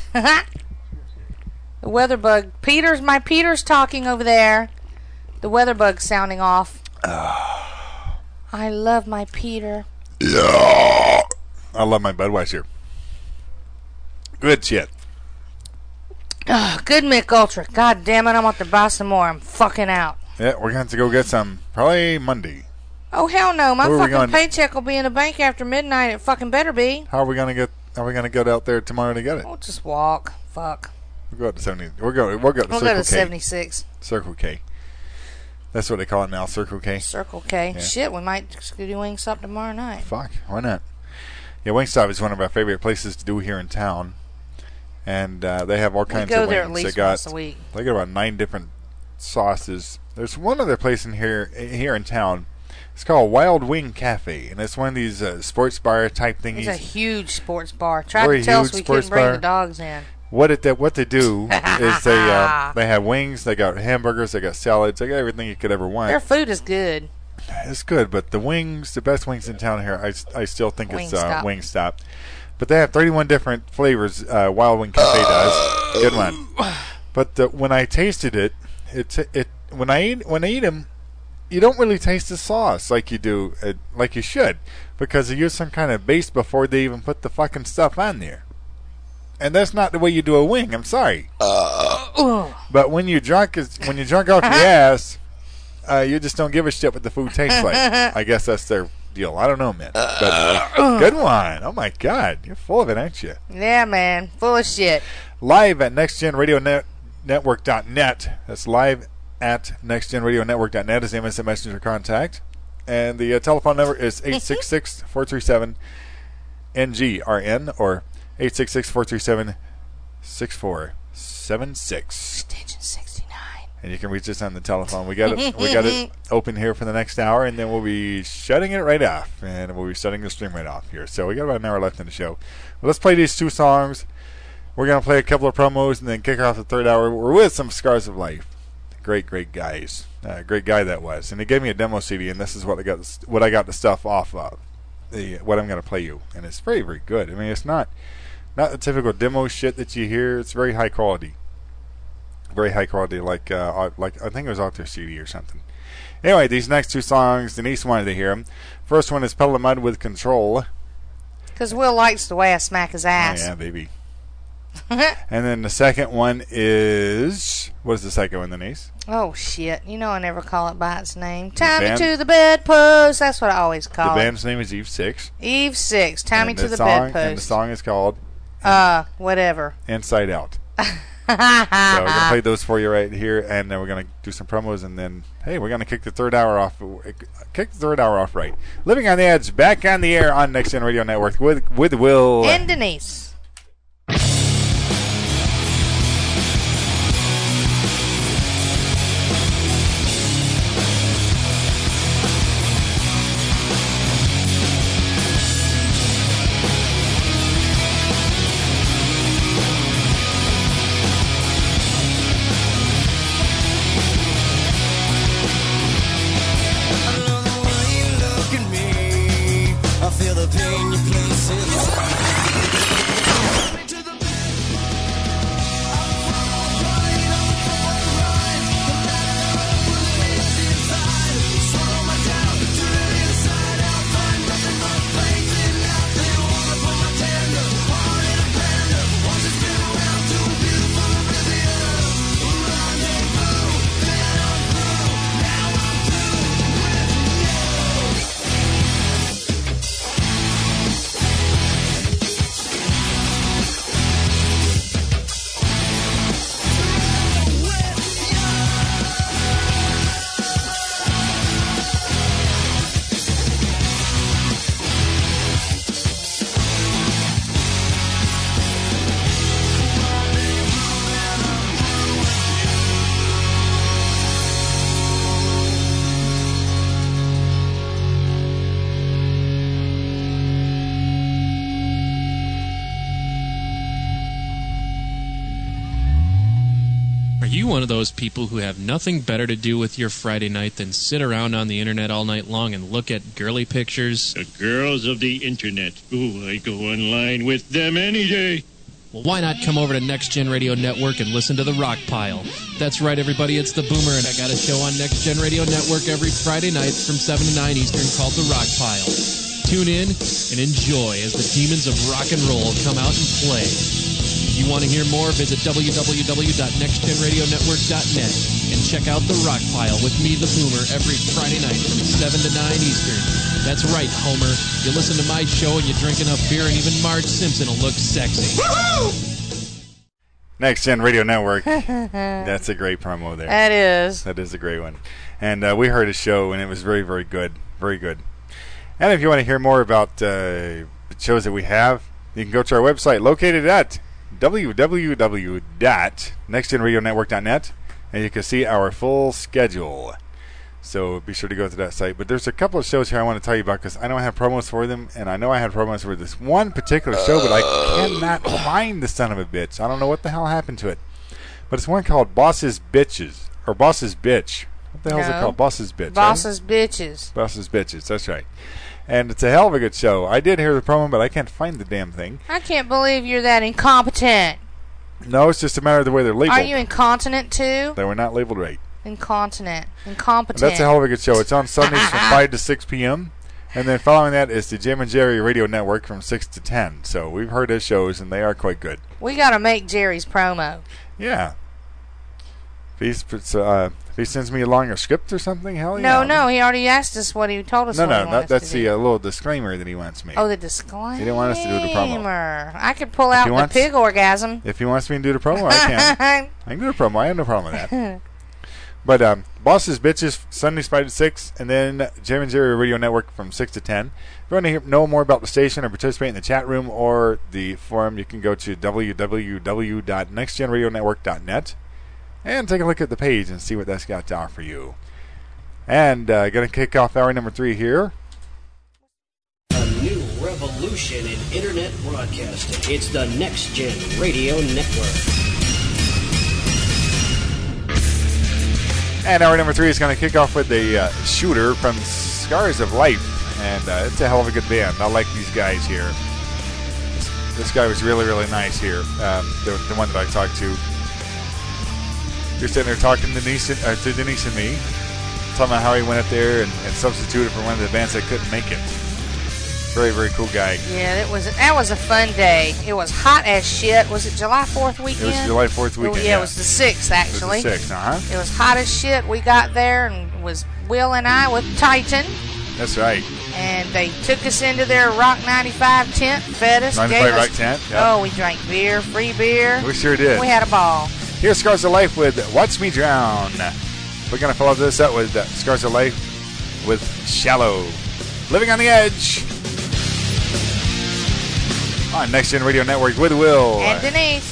The weather bug. Peter's, my Peter's talking over there. The weather bug's sounding off. I love my Peter. Yeah. I love my Budweiser. Good shit. Oh, good Mick Ultra. God damn it, I want to buy some more. I'm fucking out. Yeah, we're going to have to go get some probably Monday. Oh, hell no. My Where are we fucking going? paycheck will be in the bank after midnight. It fucking better be. How are we going to get How are we going to get out there tomorrow to get it? We'll just walk. Fuck. We'll go up to seventy. We'll go. We'll go to We'll Circle go to K. seventy-six. Circle K. That's what they call it now. Circle K. Circle K. Yeah. Shit, we might just do Wingstop tomorrow night. Fuck. Why not? Yeah, Wingstop is one of our favorite places to do here in town, and uh, they have all We kinds go of there wings. at least they got, once a week. They got about nine different sauces. There's one other place in here here in town. It's called Wild Wing Cafe, and it's one of these uh, sports bar type thingies. It's a huge sports bar. Tried Very to tell us huge we couldn't sports bring bar. the dogs in. What it that what they do is they uh, they have wings, they got hamburgers, they got salads, they got everything you could ever want. Their food is good. It's good, but the wings, the best wings in town here, I, I still think it's uh, Wingstop. Wingstop. But they have thirty-one different flavors. Uh, Wild Wing Cafe does. Good one. But the, when I tasted it, it it when I eat when I eat them, you don't really taste the sauce like you do, uh, like you should, because they use some kind of base before they even put the fucking stuff on there. And that's not the way you do a wing. I'm sorry. But when you drunk, is when you drunk off your ass, uh, you just don't give a shit what the food tastes like. I guess that's their deal. I don't know, man. But good one. Oh my God, you're full of it, aren't you? Yeah, man. Full of shit. Live at next gen radio net network dot net. That's live at next gen radio network dot net is the M S N Messenger contact. And the uh, telephone number is eight six six, four three seven, N G R N or eight six six, four three seven, six four seven six. Extension sixty-nine. And you can reach us on the telephone. We got it we got it open here for the next hour, and then we'll be shutting it right off. And we'll be shutting the stream right off here. So we got about an hour left in the show. Well, let's play these two songs. We're going to play a couple of promos and then kick off the third hour. We're with some Scars of Life. Great, great guys. Uh, great guy that was. And he gave me a demo C D, and this is what I got what I got the stuff off of. The what I'm going to play you. And it's very, very good. I mean, it's not not the typical demo shit that you hear. It's very high quality. Very high quality, like uh, like I think it was off their C D or something. Anyway, these next two songs, Denise wanted to hear them. First one is Pedal of Mud with Control. Because Will likes the way I smack his ass. Oh, yeah, baby. And then the second one is... What is the second one, Denise? Oh, shit. You know I never call it by its name. Tie me band- to the bedpost. That's what I always The call it. band's name is Eve Six. Eve Six. Tie me And to the song, And the bedpost. song is called Uh, whatever. Inside Out. So we're going to play those for you right here, and then we're going to do some promos, and then, hey, we're going to kick the third hour off. Kick the third hour off right. Living on the Edge, back on the air on Next Gen Radio Network with, with Will. And Denise. Are you one of those people who have nothing better to do with your Friday night than sit around on the internet all night long and look at girly pictures? The girls of the internet. Ooh, I go online with them any day. Well, why not come over to Next Gen Radio Network and listen to The Rock Pile? That's right, everybody, it's the Boomer, and I got a show on Next Gen Radio Network every Friday night from seven to nine Eastern called The Rock Pile. Tune in and enjoy as the demons of rock and roll come out and play. If you want to hear more, visit w w w dot next gen radio network dot net and check out The Rock Pile with me, the Boomer, every Friday night from seven to nine Eastern. That's right, Homer. You listen to my show and you drink enough beer and even Marge Simpson will look sexy. Next Gen Radio Network. That's a great promo there. That is. That is a great one. And uh, we heard a show, and it was very, very good. Very good. And if you want to hear more about uh, the shows that we have, you can go to our website located at w w w dot next gen radio network dot net, and you can see our full schedule. So be sure to go to that site. But there's a couple of shows here I want to tell you about because I know I have promos for them, and I know I had promos for this one particular show, but I cannot find the son of a bitch. I don't know what the hell happened to it. But it's one called Boss's Bitches, or Boss's Bitch. What the hell is No. it called? Boss's Bitch. Boss's right? Bitches. Boss's Bitches, that's right. And it's a hell of a good show. I did hear the promo, but I can't find the damn thing. I can't believe you're that incompetent. No, it's just a matter of the way they're labeled. Are you incontinent too? They were not labeled right. Incontinent. And Incompetent. that's a hell of a good show. It's on Sundays from five to six p.m. And then following that is the Jim and Jerry Radio Network from six to ten. So we've heard his shows, and they are quite good. We got to make Jerry's promo. Yeah. If, he's, uh, if he sends me along a script or something, hell No, yeah. no, he already asked us what he told us. No, what no, he no wants that's to the do. uh, little disclaimer that he wants me. Oh, the disclaimer. He didn't want us to do the promo. I could pull If out he the wants- pig orgasm. If he wants me to do the promo, I can. I can do the promo. I have no problem with that. But um, Boss's Bitches, Sundays five to six, and then Jim and Jerry Radio Network from six to ten. If you want to hear, know more about the station or participate in the chat room or the forum, you can go to w w w dot next gen radio network dot net and take a look at the page and see what that's got to offer you. And uh, going to kick off hour number three here. A new revolution in internet broadcasting. It's the Next Gen Radio Network. And hour number three is going to kick off with the uh, Shooter from Scars of Life. And uh, it's a hell of a good band. I like these guys here. This, this guy was really, really nice here. Um, the, the one that I talked to. You're sitting there talking to Denise, uh, to Denise and me. Talking about how he went up there and, and substituted for one of the bands that couldn't make it. Very, very cool guy. Yeah, that was that was a fun day. It was hot as shit. Was it July fourth weekend? It was July fourth weekend, Oh, yeah, yeah. it was the sixth actually. It was the sixth, uh-huh. It was hot as shit. We got there and it was Will and I with Titan, That's right. and they took us into their Rock ninety-five tent, fed us, ninety-five gave us, Rock tent, yep. Oh, we drank beer, free beer. We sure did. We had a ball. Here's Scars of Life with Watch Me Drown. We're going to follow this up with uh, Scars of Life with Shallow. Living on the Edge. On Next Gen Radio Network with Will. And Denise.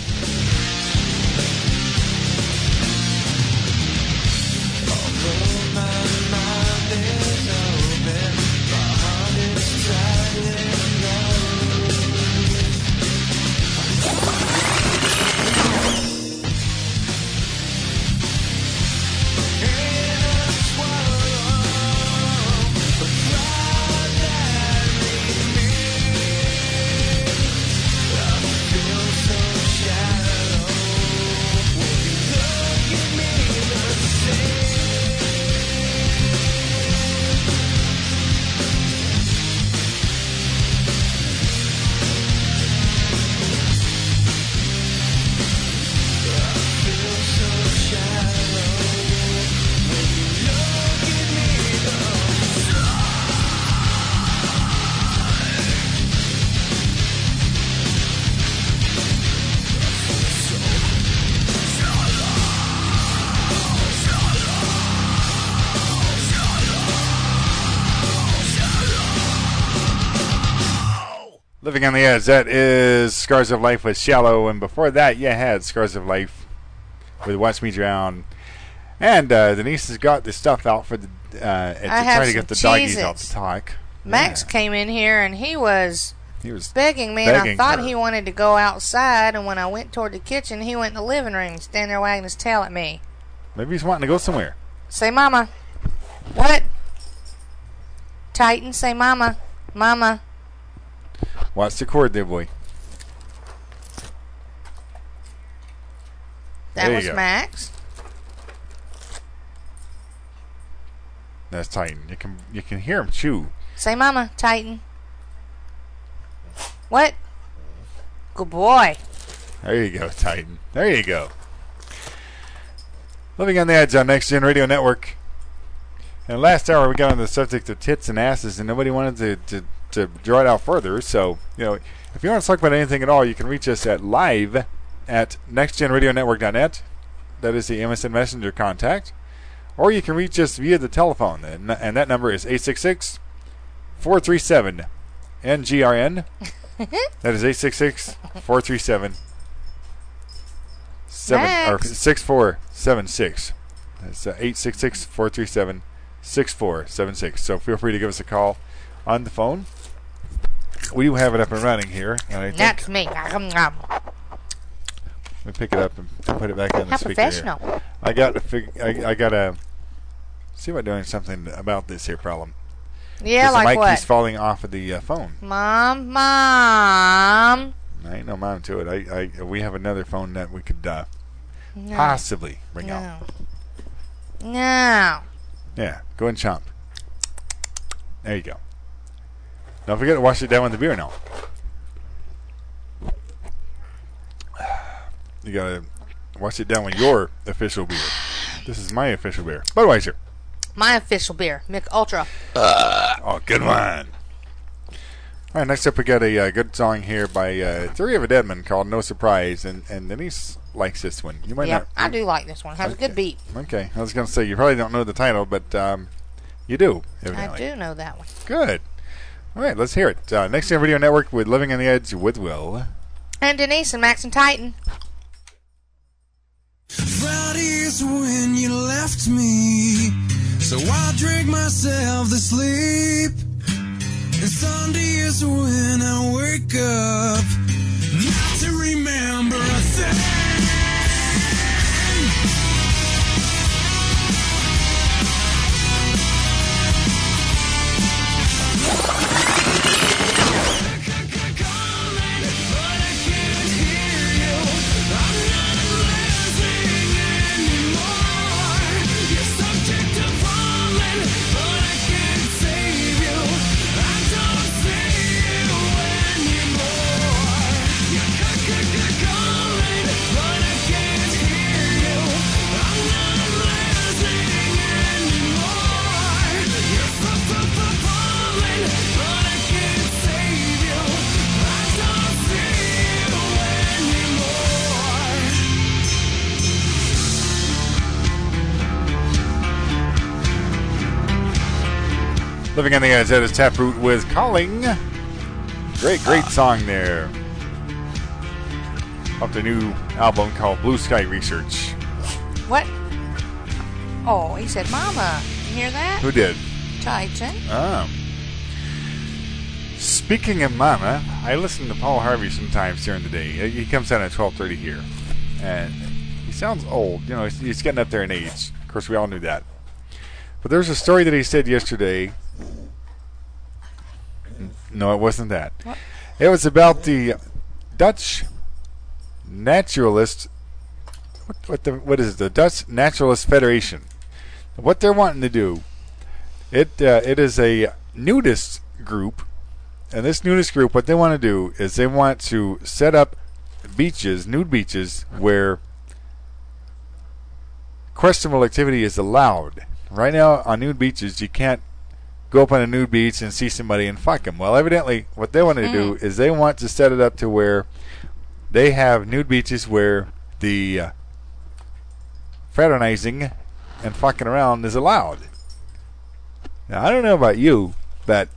Living on the Edge. That is Scars of Life with Shallow. And before that, you had Scars of Life with Watch Me Drown. And uh, Denise has got the stuff out for the uh, to I have try to some get the doggies Cheez-Its. out to talk. Max came in here and he was He was begging me, begging and I thought her. he wanted to go outside, and when I went toward the kitchen, he went in the living room and standing there wagging his tail at me. Maybe he's wanting to go somewhere. Say, Mama. What? Titan, say, Mama. Mama. Watch the cord there, boy. That There you was go. Max. That's Titan. You can you can hear him chew. Say, Mama, Titan. What? Good boy. There you go, Titan. There you go. Living on the Edge on Next Gen Radio Network. And last hour we got on the subject of tits and asses, and nobody wanted to, to, to draw it out further. So, you know, if you want to talk about anything at all, you can reach us at live at next gen radio network dot net. That is the M S N Messenger contact. Or you can reach us via the telephone, and, and that number is eight six six, four three seven, N G R N. That is eight six six, four three seven, six four seven six. That's uh, eight six six, four three seven, six four seven six. So feel free to give us a call on the phone. We do have it up and running here. And I think That's me. Let me pick it up and put it back in the How speaker professional. here. I got to fig- I, I got to see about doing something about this here problem. Yeah, 'Cause like the mic what? keeps falling off of the uh, phone. Mom, Mom. I ain't no mom to it. I, I we have another phone that we could uh, No. possibly bring No. out. No. Yeah, go and chomp. There you go. Don't forget to wash it down with the beer now. You gotta wash it down with your official beer. This is my official beer. Budweiser. My official beer, Mick Ultra. Oh, good one. All right, next up we got a uh, good song here by uh, Theory of a Deadman called No Surprise, and, and Denise likes this one. You might Yeah, not. I do like this one. Has a good beat. Okay, I was going to say, you probably don't know the title, but um, you do, evidently. I do know that one. Good. All right, let's hear it. Uh, Next Gen Radio Network with Living on the Edge with Will. And Denise and Max and Titan. Friday's when you left me, so I drank myself to sleep. And Sunday is when I wake up, not to remember a thing. Living on the Edge, that is Taproot with Calling. Great, great song there. Off the new album called Blue Sky Research. What? Oh, he said, Mama. You hear that? Who did? Titan. Oh. Speaking of Mama, I listen to Paul Harvey sometimes during the day. He comes out at twelve thirty here. And he sounds old. You know, he's, he's getting up there in age. Of course, we all knew that. But there's a story that he said yesterday. No, it wasn't that. What? It was about the Dutch naturalist. What, what the what is it? The Dutch Naturalist Federation. What they're wanting to do. It uh, it is a nudist group, and this nudist group, what they want to do is they want to set up beaches, nude beaches, where questionable activity is allowed. Right now, on nude beaches, you can't go up on a nude beach and see somebody and fuck them. Well, evidently, what they want to do is they want to set it up to where they have nude beaches where the uh, fraternizing and fucking around is allowed. Now, I don't know about you, but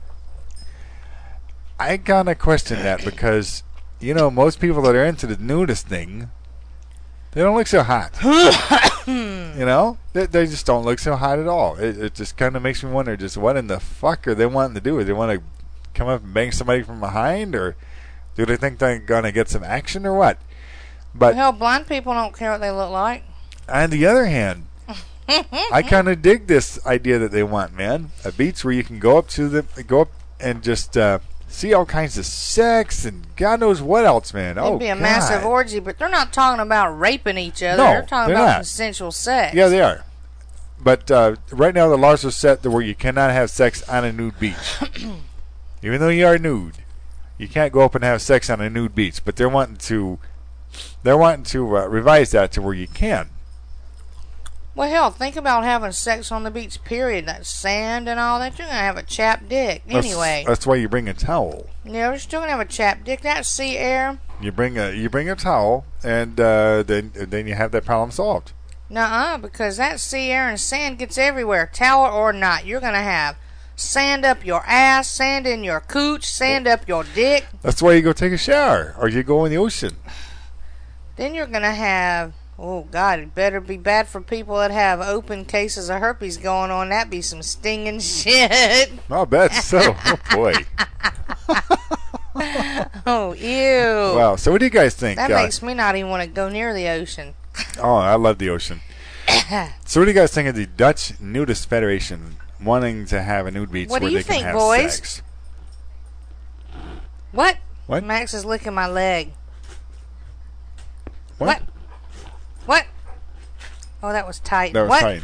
I kind of question that because, you know, most people that are into the nudist thing, they don't look so hot. You know? They, they just don't look so hot at all. It, it just kind of makes me wonder just what in the fuck are they wanting to do? They want to come up and bang somebody from behind, or do they think they're going to get some action or what? But Hell, blind people don't care what they look like. on the other hand, I kind of dig this idea that they want, man. A beach where you can go up to the go up and just uh, see all kinds of sex and God knows what else, man. It'd oh, be a God. massive orgy, but they're not talking about raping each other. No, they're talking they're about not. consensual sex. Yeah, they are. But uh, right now the laws are set to where you cannot have sex on a nude beach. Even though you are nude, you can't go up and have sex on a nude beach. But they're wanting to, they're wanting to uh, revise that to where you can. Well, hell, think about having sex on the beach, period. That sand and all that. You're going to have a chapped dick That's- anyway. that's why you bring a towel. Yeah, you're still going to have a chapped dick. That sea air. You bring a you bring a towel, and uh, then then you have that problem solved. Nuh-uh, because that sea air and sand gets everywhere, towel or not. You're going to have sand up your ass, sand in your cooch, sand up your dick. That's why you go take a shower, or you go in the ocean. Then you're going to have, oh, God, it better be bad for people that have open cases of herpes going on. That'd be some stinging shit. I bet so. Oh, boy. Oh, ew. Wow. So what do you guys think? That Uh, makes me not even want to go near the ocean. Oh, I love the ocean. So what do you guys think of the Dutch Nudist Federation wanting to have a nude beach What do where you they think, can have boys? sex? What? What? Max is licking my leg. What? What? Oh, that was tight. That was what? tight.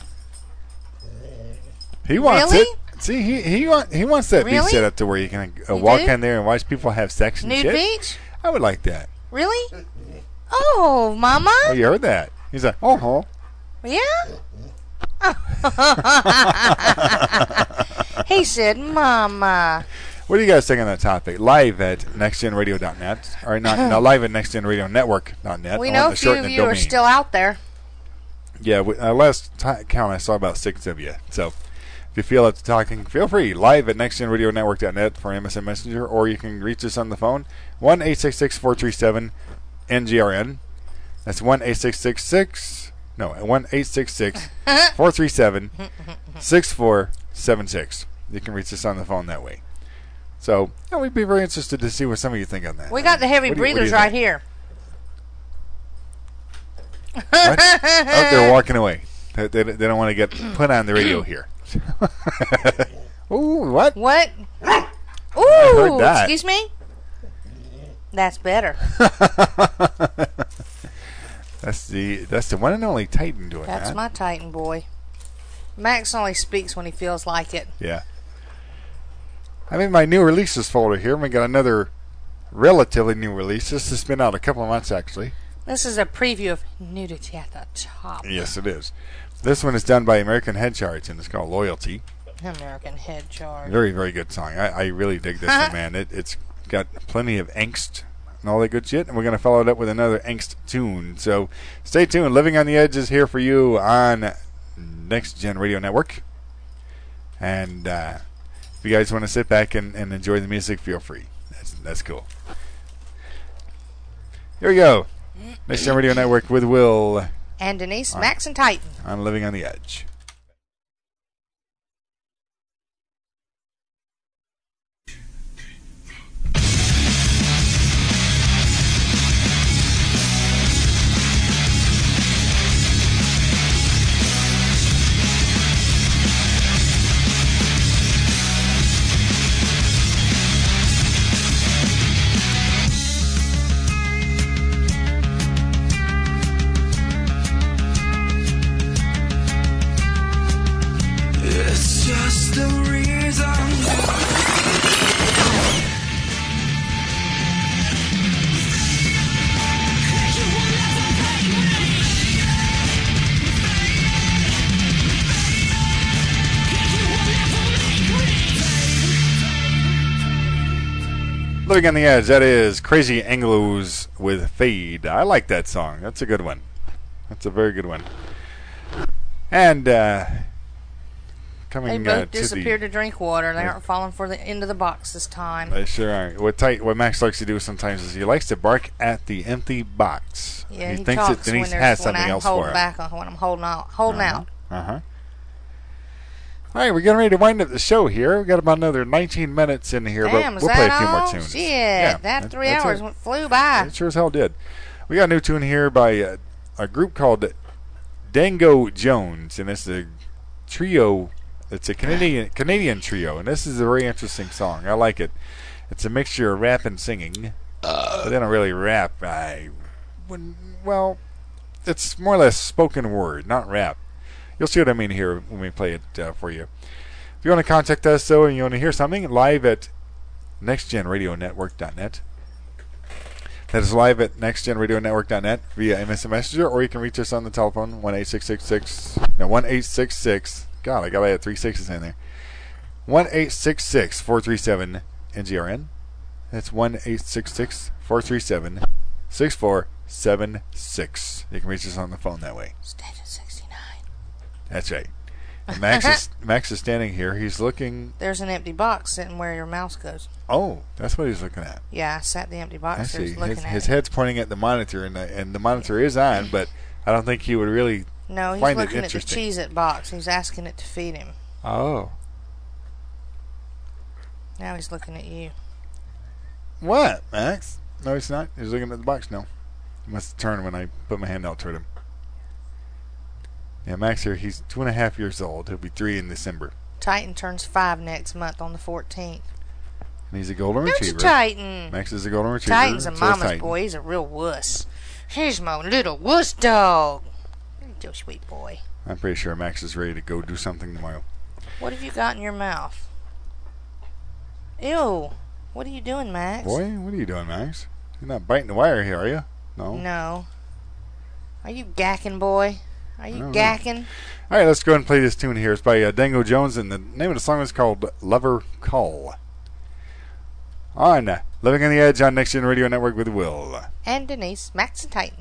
He wants Really? it. See, he he, want, he wants that Really? beach set up to where you can uh, You walk do? in there and watch people have sex and Nude shit. beach? I would like that. Really? Oh, Mama? Oh, you heard that? He's like, oh, ho. Yeah? He said, Mama. What do you guys think on that topic? Live at next gen radio dot net. Or not, no, live at next gen radio network dot net. We I know want a to few shorten of the you are domain. still out there. Yeah, we, uh, last t- count I saw about six of you. So if you feel like talking, feel free. Live at next gen radio network dot net for M S N Messenger, or you can reach us on the phone, one eight six six, four three seven, N G R N. That's one eight six six six, no, one eight six six, four three seven, six four seven six. You can reach us on the phone that way. So yeah, we'd be very interested to see what some of you think on that. We got the heavy What do you- what do breathers you right think? here. What? Oh, they're walking away. They, they, they don't want to get put on the radio here. Ooh, what? What? heard Ooh, that. excuse me? That's better. That's the that's the one and only Titan doing That's that. my Titan boy. Max only speaks when he feels like it. Yeah. I'm in my new releases folder here, and we got another relatively new release. This has been out a couple of months, actually. This is a preview of Nudity at the Top. Yes, it is. This one is done by American Head Charge, and it's called Loyalty. American Head Charge. Very, very good song. I, I really dig this one, man. It, it's got plenty of angst and all that good shit, and we're going to follow it up with another angst tune. So stay tuned. Living on the Edge is here for you on Next Gen Radio Network. And uh, if you guys want to sit back and, and enjoy the music, feel free. That's, that's cool. Here we go. Next Gen Radio Network with Will And Denise, on- Max, and Titan. on Living on the Edge. It's just the reason. Living on the Edge, that is Crazy Anglos with Fade. I like that song. That's a good one. That's a very good one. And uh, They coming both uh, to disappeared the... to drink water. They Yeah. aren't falling for the end of the box this time. They sure are. What, tight, what Max likes to do sometimes is he likes to bark at the empty box. Yeah, he, he, thinks talks that Denise when, has there's, when something I'm else holding for him. back on when I'm holding out. Holding Uh-huh. out. Uh-huh. All right, we're getting ready to wind up the show here. We've got about another nineteen minutes in here, Damn, but is we'll play a that few all? more tunes. Shit, Yeah, that three that's hours it. went, flew by. It sure as hell did. We got a new tune here by uh, a group called Dango Jones, and it's a trio. It's a Canadian Canadian trio, and this is a very interesting song. I like it. It's a mixture of rap and singing. But they don't really rap. I, when, well, it's more or less spoken word, not rap. You'll see what I mean here when we play it uh, for you. If you want to contact us, though, and you want to hear something, live at next gen radio network dot net. That is live at next gen radio network dot net via M S N Messenger, or you can reach us on the telephone, one eight six six six, no, one eight six six, God, I got to add three sixes in there, one eight six six, four three seven, N G R N. That's one eight six six, four three seven, six four seven six. You can reach us on the phone that way. Station sixty-nine. That's right. And Max is Max is standing here. He's looking. There's an empty box sitting where your mouse goes. Oh, that's what he's looking at. Yeah, I sat the empty box. I there, see. looking His, at his it. head's pointing at the monitor, and the, and the monitor is on, but I don't think he would really No, he's find it looking at the interesting. Cheez-It box. He's asking it to feed him. Oh. Now he's looking at you. What, Max? No, he's not. He's looking at the box now. He must turn when I put my hand out toward him. Yeah, Max here, he's two and a half years old. He'll be three in December. Titan turns five next month on the fourteenth. And he's a golden There's retriever. a Titan. Max is a golden retriever. Titan's a so is mama's Titan. boy. He's a real wuss. He's my little wuss dog. You're a sweet boy. I'm pretty sure Max is ready to go do something tomorrow. What have you got in your mouth? Ew. What are you doing, Max? Boy, what are you doing, Max? You're not biting the wire here, are you? No. No. Are you gacking, boy? Are you No, no. gacking? All right, let's go ahead and play this tune here. It's by uh, Dango Jones, and the name of the song is called Lover Call. On uh, Living on the Edge on Next Gen Radio Network with Will. And Denise, Max and Titan.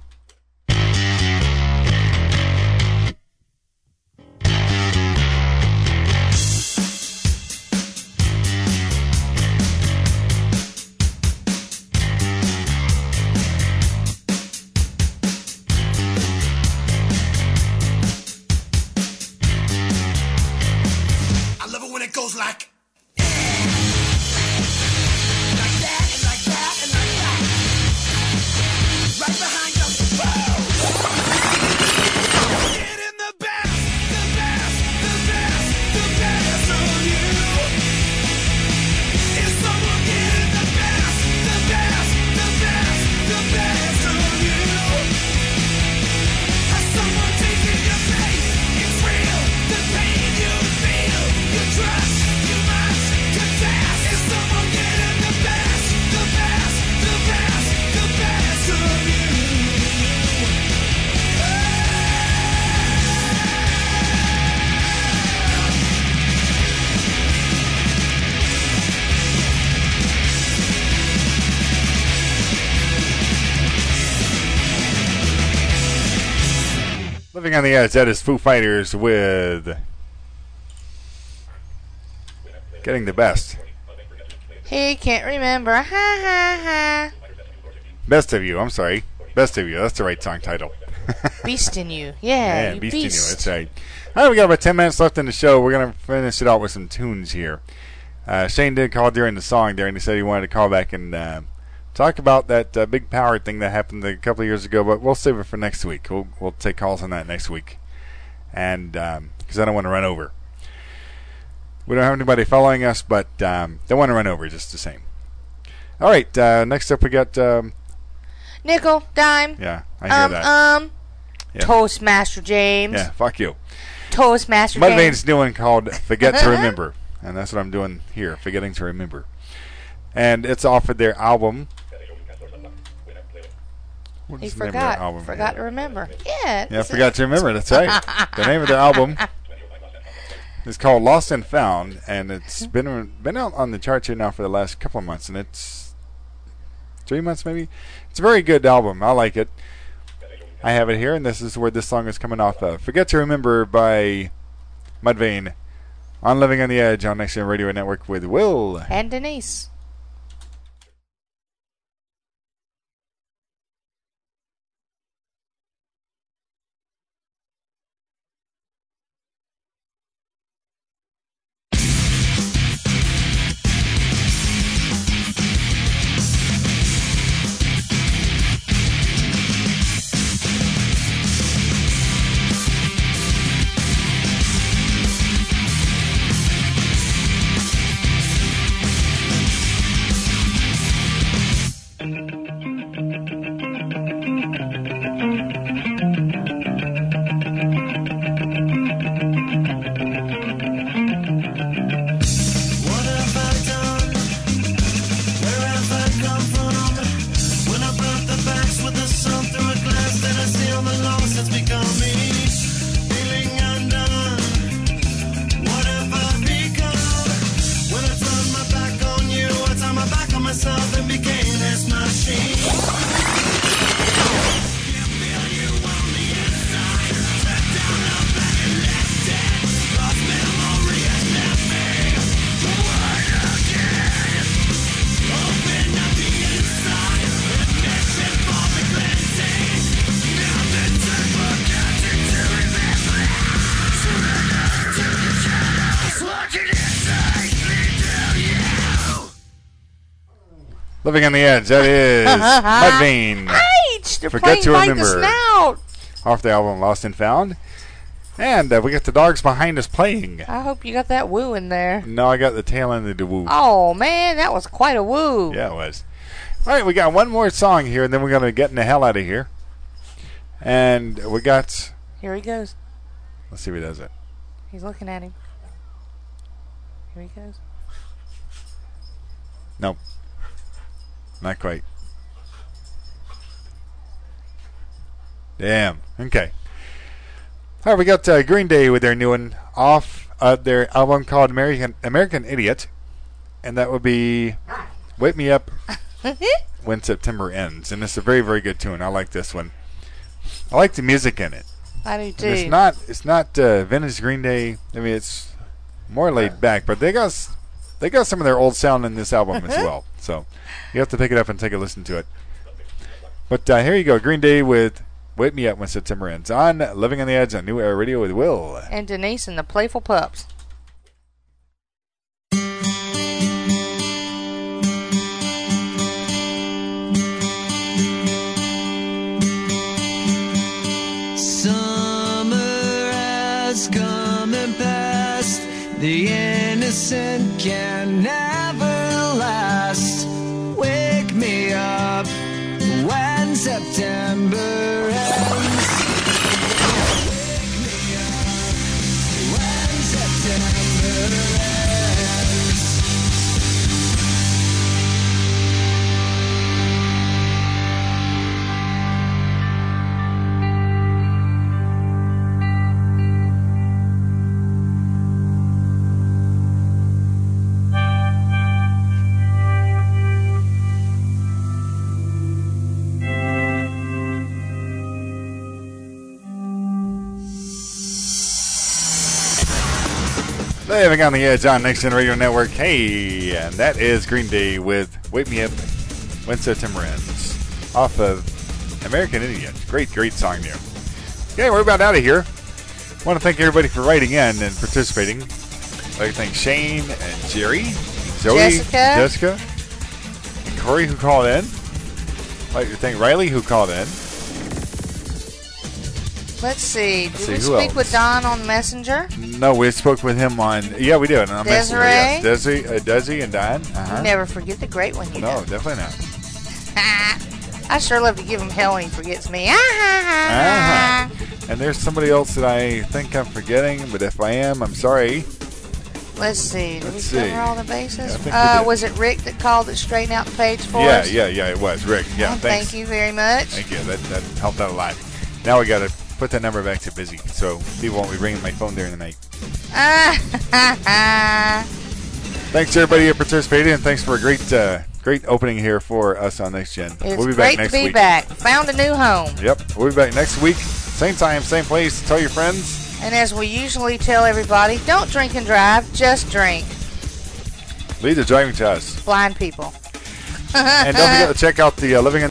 I love it when it goes like like that and like that and like that. Right behind you. Woo! Getting the best, the best, the best, the best of you. Is someone getting the best, the best, the best, the best of you? Has someone taken your pain? It's real, the pain you feel. You trust, you must confess. Is someone getting the best, the best, the best, the best of you? Living on the Edge, that is Foo Fighters with Getting the Best. He can't remember. Ha ha ha. Best of You, I'm sorry. Best of You, that's the right song title. Beast in you. Yeah, Yeah, you Beast, beast. in You, that's right. All right, we got about ten minutes left in the show. We're going to finish it out with some tunes here. Uh, Shane did call during the song there, and he said he wanted to call back and uh, talk about that uh, big power thing that happened a couple of years ago, but we'll save it for next week. We'll, we'll take calls on that next week, and because I don't want to run over. We don't have anybody following us, but um, don't want to run over just the same. All right, uh, next up we got... Um, Nickel, dime. yeah, I hear um, that. Um, Yeah. Toastmaster James. Yeah, fuck you. Toastmaster James. Mudvayne's doing called Forget to Remember, and that's what I'm doing here, Forgetting to Remember. And it's off of their album. What He is the name of forgot. their album? Forgot to remember. Yeah. Yeah, Forgot to Remember, that's right. The name of their album is called Lost and Found, and it's been been out on the charts here now for the last couple of months, and it's three months maybe. It's a very good album. I like it. I have it here, and this is where this song is coming off of. Forget to Remember by Mudvayne on Living on the Edge on Next Gen Radio Network with Will. And Denise. Living on the Edge. That is Mudvayne. H! They're Forget playing to Bite the Remember. Snout. Off the album Lost and Found. And uh, we got the dogs behind us playing. I hope you got that woo in there. No, I got the tail end of the woo. Oh, man, that was quite a woo. Yeah, it was. All right, we got one more song here, and then we're going to get the hell out of here. And we got... Here he goes. Let's see if he does it. He's looking at him. Here he goes. Nope. Not quite. Damn. Okay. All right, we got uh, Green Day with their new one off uh, their album called American American Idiot, and that would be "Wake Me Up When September Ends." And it's a very, very good tune. I like this one. I like the music in it. I do too. And it's not it's not uh, vintage Green Day. I mean, it's more laid back, but they got s- they got some of their old sound in this album as well. So you have to pick it up and take a listen to it. But uh, here you go, Green Day with "Wake Me Up When September Ends" on Living on the Edge on New Era Radio with Will and Denise and the Playful Pups. Summer has come and passed. The innocent can never last. Wake me up when September ends. Wake me up when September ends. Living on the Edge on Next Gen Radio Network. Hey, and that is Green Day with "Wake Me Up When September Ends" off of American Idiot. Great, great song there. Okay, we're about out of here. I want to thank everybody for writing in and participating. I'd like to thank Shane and Jerry, Zoe, Jessica. Jessica, and Corey who called in. I'd like to thank Riley who called in. Let's see. Did Let's see, we who speak else? with Don on Messenger? No, we spoke with him on. Yeah, we did. On Messenger, Desiree? yes. Desi, uh, Desi and Don. Uh-huh. Never forget the great one you No, know. definitely not. I sure love to give him hell when he forgets me. Uh-huh. And there's somebody else that I think I'm forgetting, but if I am, I'm sorry. Let's see. Did Let's we see. cover all the bases? Yeah, I think we uh, did. was it Rick that called it straighten out the page for Yeah, us? yeah, yeah, it was. Rick, yeah, Oh, thanks. Thank you very much. Thank you. That, that helped out a lot. Now we got to put that number back to busy, so people won't be ringing my phone during the night. Thanks to everybody who participated, and thanks for a great uh, great opening here for us on Next Gen. It's we'll be great back next to be week. back. Found a new home. Yep, we'll be back next week. Same time, same place. Tell your friends. And as we usually tell everybody, don't drink and drive, just drink. Leave the driving to us. Blind people. And don't forget to check out the uh, Living in